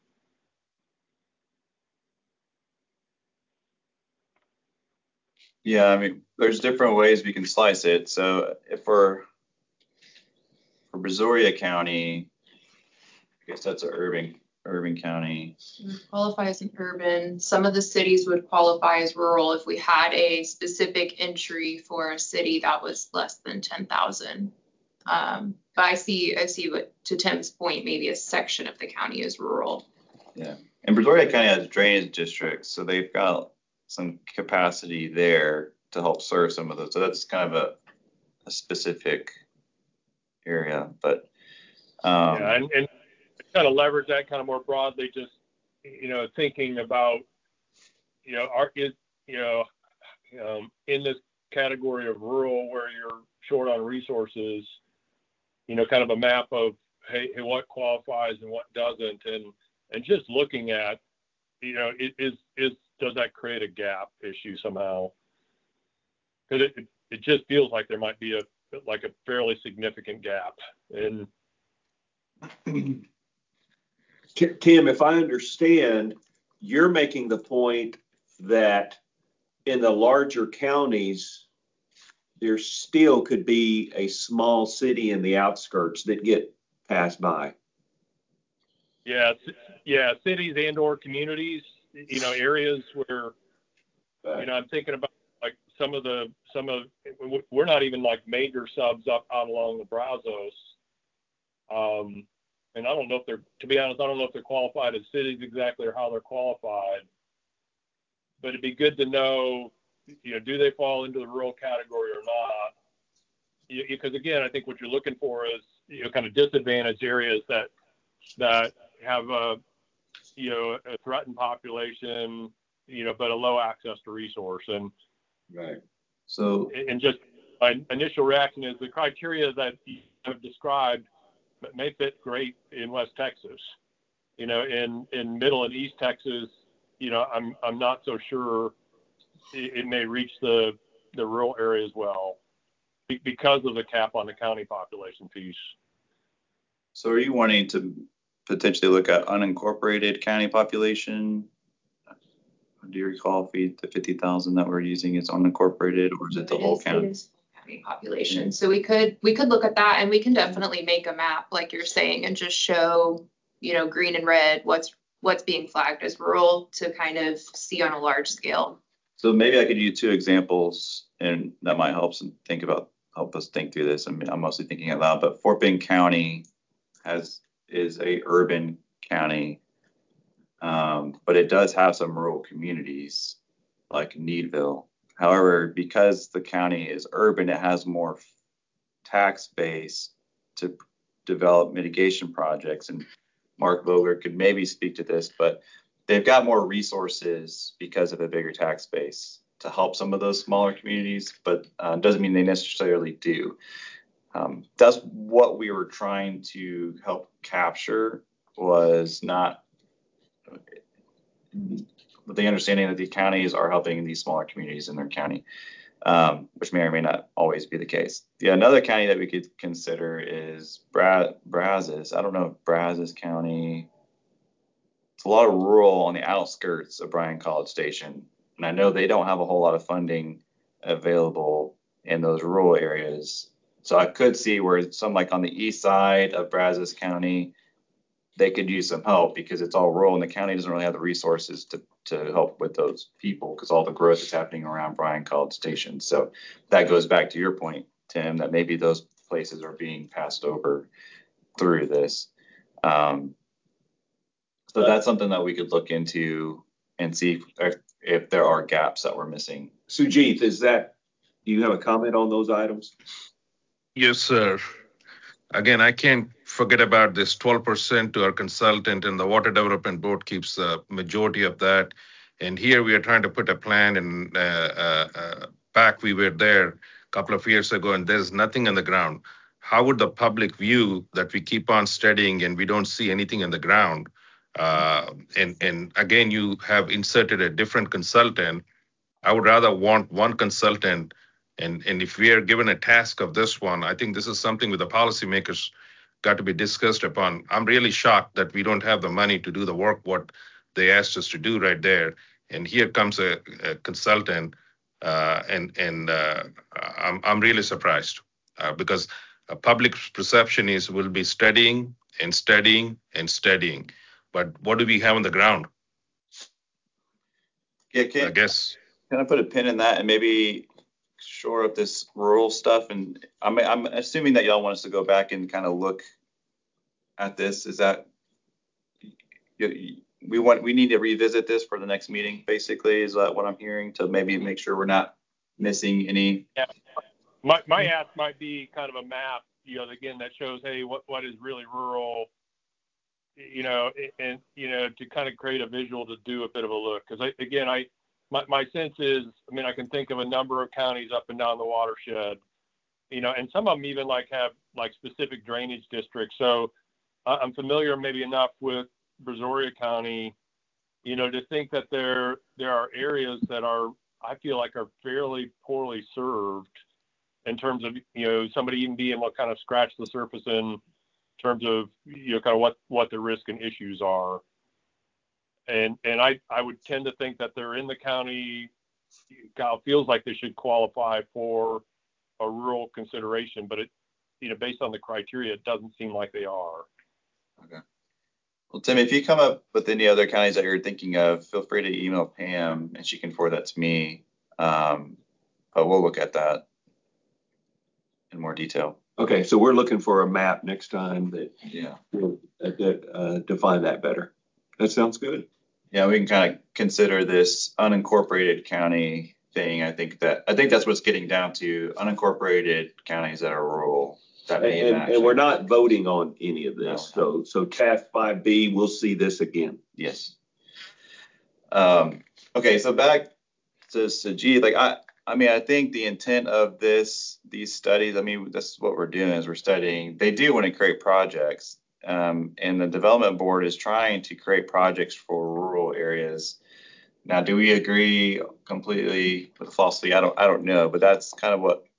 Yeah, I mean, there's different ways we can slice it. So if we're for Brazoria County, I guess that's an urban urban county. It would qualify as an urban. Some of the cities would qualify as rural if we had a specific entry for a city that was less than ten thousand. Um, but I see, I see what, to Tim's point, maybe a section of the county is rural. Yeah, and Brazoria County has drainage districts, so they've got some capacity there to help serve some of those. So that's kind of a, a specific area, but um, yeah, and, and kind of leverage that kind of more broadly, just, you know, thinking about, you know, are is, you know, um, in this category of rural where you're short on resources, you know, kind of a map of, hey, hey what qualifies and what doesn't, and and just looking at, you know, it, is is does that create a gap issue somehow? Because it, it it just feels like there might be a like a fairly significant gap. And Tim, if I understand, you're making the point that in the larger counties, there still could be a small city in the outskirts that get passed by. Yeah, yeah, cities and or communities, you know, areas where, you know, I'm thinking about like some of the, some of, we're not even like major subs up out along the Brazos. Um, and I don't know if they're, to be honest, I don't know if they're qualified as cities exactly or how they're qualified, but it'd be good to know, you know, do they fall into the rural category or not? You, because again, I think what you're looking for is, you know, kind of disadvantaged areas that, that have a, you know, a threatened population, you know, but a low access to resource. And right. So, and just my initial reaction is the criteria that you have described may fit great in West Texas. You know, in, in Middle and East Texas, you know, I'm I'm not so sure it, it may reach the the rural area as well because of the cap on the county population piece. So are you wanting to potentially look at unincorporated county population? Do you recall if we, the fifty thousand that we're using is unincorporated, or is it the It whole is- county? It is county population. So we could we could look at that, and we can definitely make a map like you're saying and just show, you know, green and red what's what's being flagged as rural to kind of see on a large scale. So maybe I could use two examples, and that might help us think about help us think through this. I mean, I'm mostly thinking out loud, but Fort Bend County has is a urban county, um, but it does have some rural communities like Needville. However, because the county is urban, it has more tax base to develop mitigation projects. And Mark Vogler could maybe speak to this, but they've got more resources because of a bigger tax base to help some of those smaller communities, but uh, doesn't mean they necessarily do. Um, that's what we were trying to help capture, was not the understanding that the counties are helping these smaller communities in their county, um, which may or may not always be the case. Yeah, another county that we could consider is Bra- Brazos. I don't know if Brazos County, it's a lot of rural on the outskirts of Bryan College Station. And I know they don't have a whole lot of funding available in those rural areas So I could see where some like on the east side of Brazos County, they could use some help because it's all rural and the county doesn't really have the resources to, to help with those people because all the growth is happening around Bryan College Station. So that goes back to your point, Tim, that maybe those places are being passed over through this. Um, so that's something that we could look into and see if, if there are gaps that we're missing. Sujith, is that, do you have a comment on those items? Yes, sir. Again, I can't forget about this twelve percent to our consultant, and the Water Development Board keeps the majority of that. And here we are trying to put a plan, and uh, uh, uh, back we were there a couple of years ago, and there's nothing on the ground. How would the public view that we keep on studying and we don't see anything on the ground? Uh, and, and again, you have inserted a different consultant. I would rather want one consultant. And, and if we are given a task of this one, I think this is something with the policymakers got to be discussed upon. I'm really shocked that we don't have the money to do the work what they asked us to do right there. And here comes a, a consultant, uh, and and uh, I'm I'm really surprised uh, because a public perception is we'll be studying and studying and studying, but what do we have on the ground? Yeah, can, I guess. Can I put a pin in that and maybe shore up this rural stuff? And I'm I'm assuming that y'all want us to go back and kind of look at this. Is that we want we need to revisit this for the next meeting? Basically, is that what I'm hearing, to maybe make sure we're not missing any? Yeah. My my ask might be kind of a map, you know, again that shows, hey, what what is really rural, you know, and you know, to kind of create a visual to do a bit of a look. Because I, again, I my my sense is, I mean, I can think of a number of counties up and down the watershed, you know, and some of them even like have like specific drainage districts. So uh, I'm familiar maybe enough with Brazoria County, you know, to think that there there are areas that are, I feel like, are fairly poorly served in terms of, you know, somebody even being able to kind of scratch the surface in terms of, you know, kind of what, what the risk and issues are. And and I, I would tend to think that they're in the county, God, feels like they should qualify for a rural consideration, but it, you know, based on the criteria, it doesn't seem like they are. Okay. Well, Tim, if you come up with any other counties that you're thinking of, feel free to email Pam and she can forward that to me. Um, but we'll look at that in more detail. Okay, so we're looking for a map next time that Yeah. will uh, that, uh, define that better. That sounds good. Yeah, we can kind of consider this unincorporated county thing. I think that I think that's what's getting down to, unincorporated counties that are rural. That may And, actually, and we're not voting on any of this. No. So so task five B, we'll see this again. Yes. Um, okay, so back to Sajid, like I, I mean, I think the intent of this, these studies, I mean, this is what we're doing is we're studying. They do want to create projects, um, and the development board is trying to create projects for rural areas. Now, do we agree completely with the philosophy? I don't, I don't know, but that's kind of what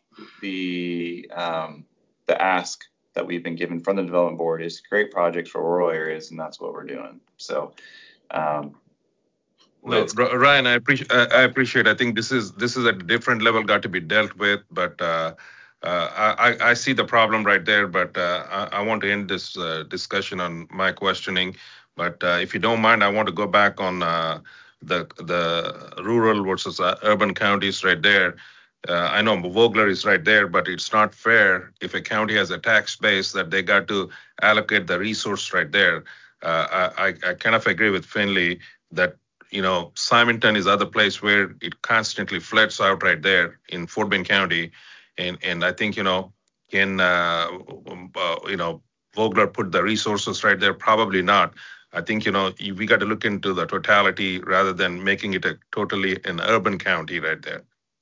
the um, the ask that we've been given from the development board is to create projects for rural areas, and that's what we're doing. So. Um, No, Ryan, I appreciate. I appreciate. I think this is this is at a different level, got to be dealt with. But uh, uh, I, I see the problem right there. But uh, I, I want to end this uh, discussion on my questioning. But uh, if you don't mind, I want to go back on uh, the the rural versus uh, urban counties right there. Uh, I know Vogler is right there, but it's not fair if a county has a tax base that they got to allocate the resource right there. Uh, I, I kind of agree with Finley that. You know, Simonton is other place where it constantly floods out right there in Fort Bend County, and and I think you know can uh, uh, you know Vogler put the resources right there? Probably not. I think you know we got to look into the totality rather than making it a totally an urban county right there.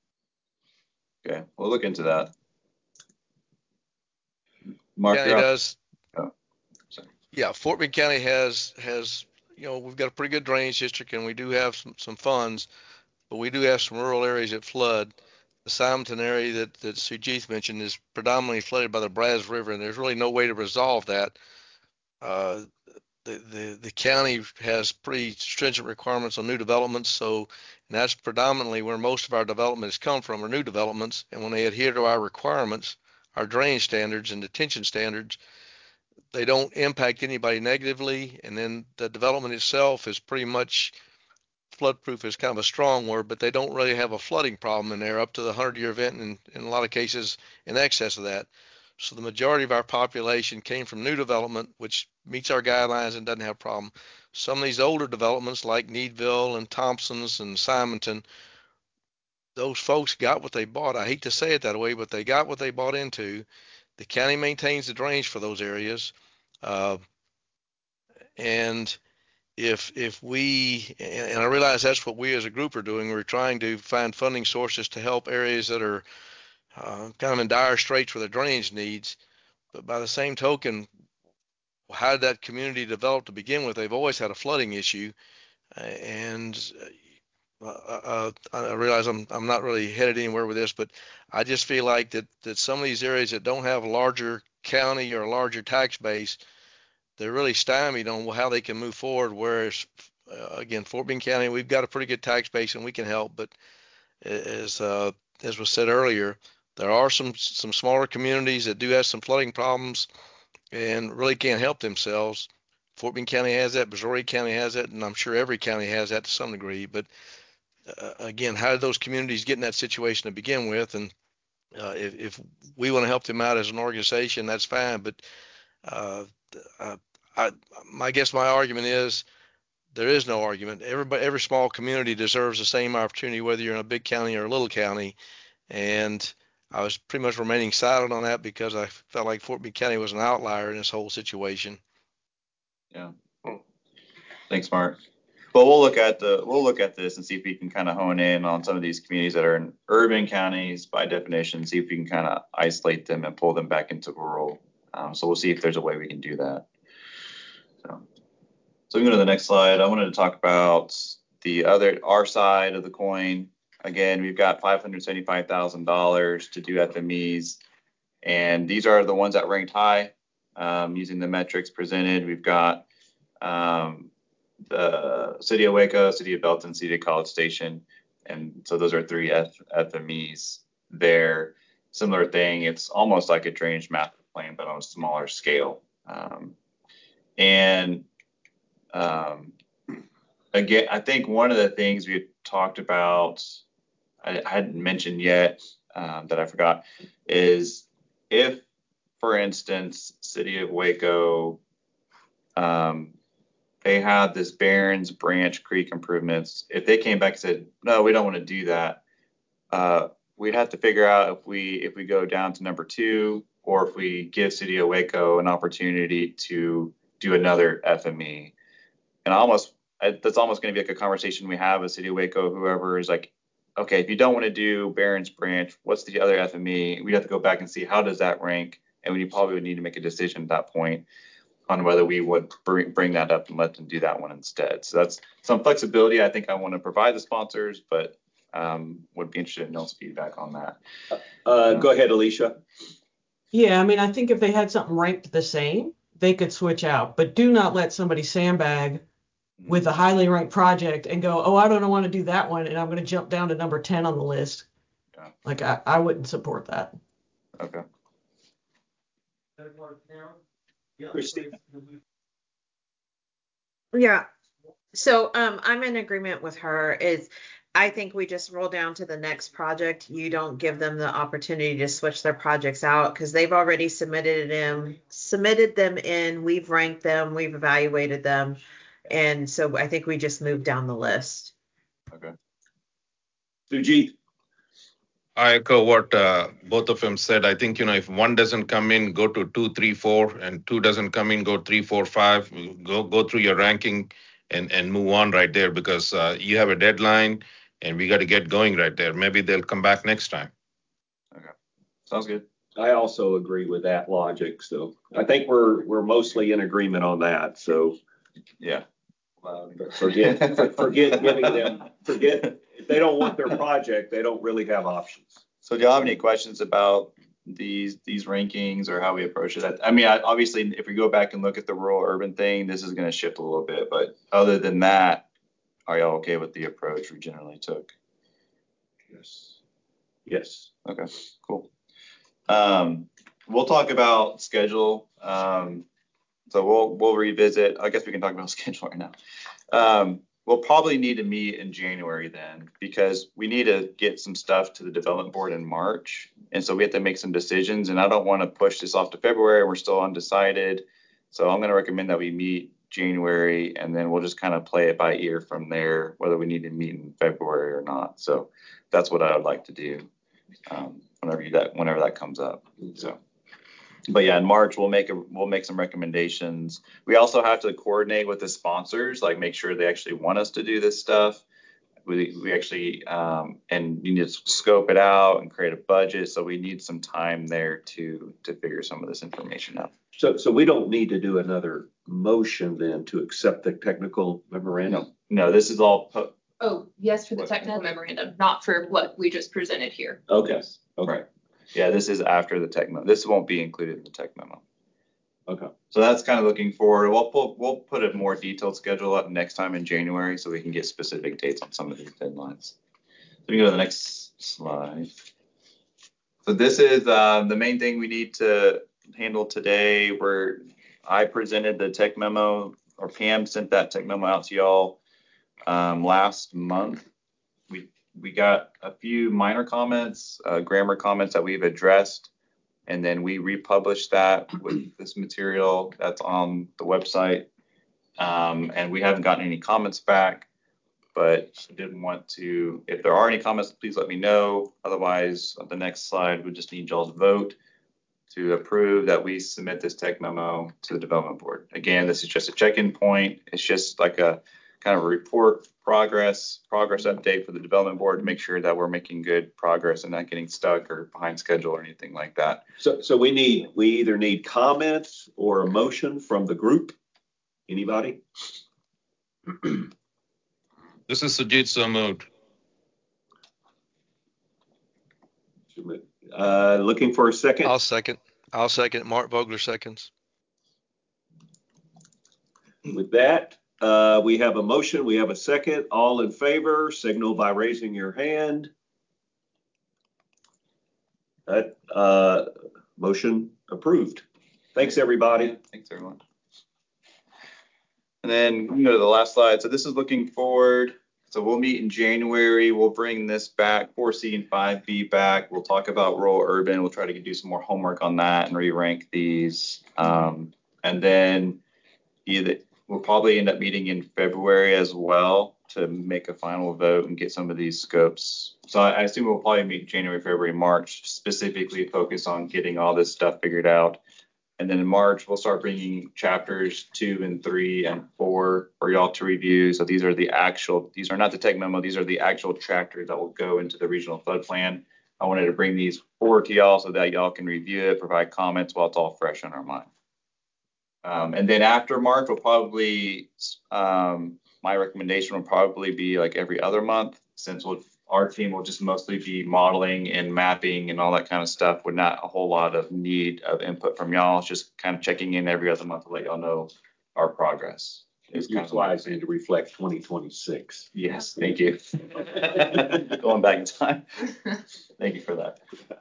Okay, we'll look into that. Mark, County does. Oh, yeah, Fort Bend County has has. You know, we've got a pretty good drainage district and we do have some, some funds, but we do have some rural areas that flood. The Simonton area that, that Sujith mentioned is predominantly flooded by the Brazos River, and there's really no way to resolve that. Uh, the, the, the county has pretty stringent requirements on new developments, so and that's predominantly where most of our development has come from, are new developments. And when they adhere to our requirements, our drainage standards and detention standards, they don't impact anybody negatively. And then the development itself is pretty much, floodproof is kind of a strong word, but they don't really have a flooding problem in there up to the hundred year event, and in a lot of cases in excess of that. So the majority of our population came from new development, which meets our guidelines and doesn't have a problem. Some of these older developments like Needville and Thompson's and Simonton, those folks got what they bought. I hate to say it that way, but they got what they bought into. The county maintains the drainage for those areas. Uh, and if if we, and I realize that's what we as a group are doing, we're trying to find funding sources to help areas that are uh, kind of in dire straits with their drainage needs. But by the same token, how did that community develop to begin with? They've always had a flooding issue. And uh, uh, I realize I'm I'm not really headed anywhere with this, but I just feel like that that some of these areas that don't have a larger county or a larger tax base, they're really stymied on how they can move forward. Whereas, uh, again, Fort Bend County, we've got a pretty good tax base and we can help. But as uh, as was said earlier, there are some some smaller communities that do have some flooding problems and really can't help themselves. Fort Bend County has that, Missouri County has that, and I'm sure every county has that to some degree. But uh, again, how did those communities get in that situation to begin with? And uh, if, if we want to help them out as an organization, that's fine. But uh, I, I, my guess, my argument is there is no argument. Everybody, every small community deserves the same opportunity, whether you're in a big county or a little county. And I was pretty much remaining silent on that because I felt like Fort Bend County was an outlier in this whole situation. Yeah. Thanks, Mark. Well, we'll look at the we'll look at this and see if we can kind of hone in on some of these communities that are in urban counties by definition. See if we can kind of isolate them and pull them back into rural. Um, so we'll see if there's a way we can do that. So, so we can go to the next slide. I wanted to talk about the other our side of the coin. Again, we've got five hundred seventy-five thousand dollars to do F M Es, and these are the ones that ranked high um, using the metrics presented. We've got um, the City of Waco, City of Belton, City of College Station, and so those are three F- FMEs there. Similar thing, it's almost like a drainage master plan, but on a smaller scale. Um, and um, again, I think one of the things we had talked about, I, I hadn't mentioned yet um, that I forgot, is if, for instance, City of Waco, um, they had this Barron's Branch Creek improvements. If they came back and said, no, we don't want to do that, uh, we'd have to figure out if we if we go down to number two or if we give City of Waco an opportunity to do another F M E. And almost that's almost going to be like a conversation we have with City of Waco, whoever is like, okay, if you don't want to do Barron's Branch, what's the other F M E? We'd have to go back and see how does that rank, and we probably would need to make a decision at that point on whether we would bring, bring that up and let them do that one instead. So that's some flexibility I think I want to provide the sponsors, but um, would be interested in Neil's feedback on that. Uh, go ahead, Alicia. Yeah, I mean, I think if they had something ranked the same, they could switch out, but do not let somebody sandbag with a highly ranked project and go, oh, I don't want to do that one, and I'm going to jump down to number ten on the list. Yeah. Like, I, I wouldn't support that. Okay. Christy? Yeah. So um, I'm in agreement with her. Is I think we just roll down to the next project. You don't give them the opportunity to switch their projects out because they've already submitted them, submitted them in. We've ranked them, we've evaluated them, and so I think we just move down the list. Okay. Sujit? I echo what uh, both of them said. I think, you know, if one doesn't come in, go to two, three, four, and two doesn't come in, go three, four, five. Go go through your ranking and and move on right there because uh, you have a deadline and we got to get going right there. Maybe they'll come back next time. Okay. Sounds good. I also agree with that logic. So I think we're we're mostly in agreement on that. So Yeah. forget forget giving them forget if they don't want their project, they don't really have options. So do y'all have any questions about these these rankings or how we approach it? I, I mean, I, obviously, if we go back and look at the rural urban thing, this is going to shift a little bit. But other than that, are y'all okay with the approach we generally took? Yes. Yes. Okay. Cool. Um, we'll talk about schedule. Um, so we'll we'll revisit. I guess we can talk about schedule right now. Um, we'll probably need to meet in January then, because we need to get some stuff to the development board in March, and so we have to make some decisions. And I don't want to push this off to February. We're still undecided, so I'm going to recommend that we meet January, and then we'll just kind of play it by ear from there, whether we need to meet in February or not. So that's what I would like to do. Um, whenever you that whenever that comes up. So, but yeah, in March we'll make a we'll make some recommendations. We also have to coordinate with the sponsors, like make sure they actually want us to do this stuff. We we actually um, and you need to scope it out and create a budget. So we need some time there to to figure some of this information out. So so we don't need to do another motion then to accept the technical memorandum. No, no, this is all. Po- Oh, yes, for the technical memorandum, not for what we just presented here. Okay. Okay. Right. Yeah, this is after the tech memo. This won't be included in the tech memo. Okay. So that's kind of looking forward. We'll pull, we'll put a more detailed schedule up next time in January so we can get specific dates on some of these deadlines. So we can go to the next slide. So this is uh, the main thing we need to handle today. Where I presented the tech memo, or Pam sent that tech memo out to y'all um, last month. We we got a few minor comments, uh, grammar comments that we've addressed, and then we republished that with this material that's on the website. Um, and we haven't gotten any comments back, but I didn't want to, if there are any comments, please let me know. Otherwise, on the next slide, we just need y'all's vote to approve that we submit this tech memo to the development board. Again, this is just a check-in point. It's just like a kind of a report progress, progress update for the development board to make sure that we're making good progress and not getting stuck or behind schedule or anything like that. So so we need, we either need comments or a motion from the group. Anybody? This is Sujit, so moved. Uh, looking for a second. I'll second. I'll second. Mark Vogler seconds. With that, uh, we have a motion. We have a second. All in favor, signal by raising your hand. That uh, motion approved. Thanks, everybody. Yeah, thanks, everyone. And then we can go to the last slide. So this is looking forward. So we'll meet in January. We'll bring this back, four C and five B back. We'll talk about rural urban. We'll try to do some more homework on that and re-rank these. Um, and then either we'll probably end up meeting in February as well to make a final vote and get some of these scopes. So I, I assume we'll probably meet January, February, March, specifically focus on getting all this stuff figured out. And then in March, we'll start bringing chapters two and three and four for y'all to review. So these are the actual, these are not the tech memo, these are the actual chapters that will go into the regional flood plan. I wanted to bring these forward to y'all so that y'all can review it, provide comments while it's all fresh on our mind. Um, and then after March, we'll probably, um, my recommendation will probably be like every other month, since we'll, our team will just mostly be modeling and mapping and all that kind of stuff, with not a whole lot of need of input from y'all. It's just kind of checking in every other month to let y'all know our progress. It's your slides need to reflect twenty twenty-six. Yes, thank you. Going back in time. Thank you for that.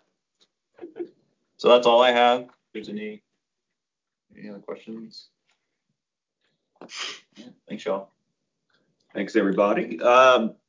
So that's all I have. If there's any Any other questions? Yeah, thanks, y'all. Thanks, everybody. Um,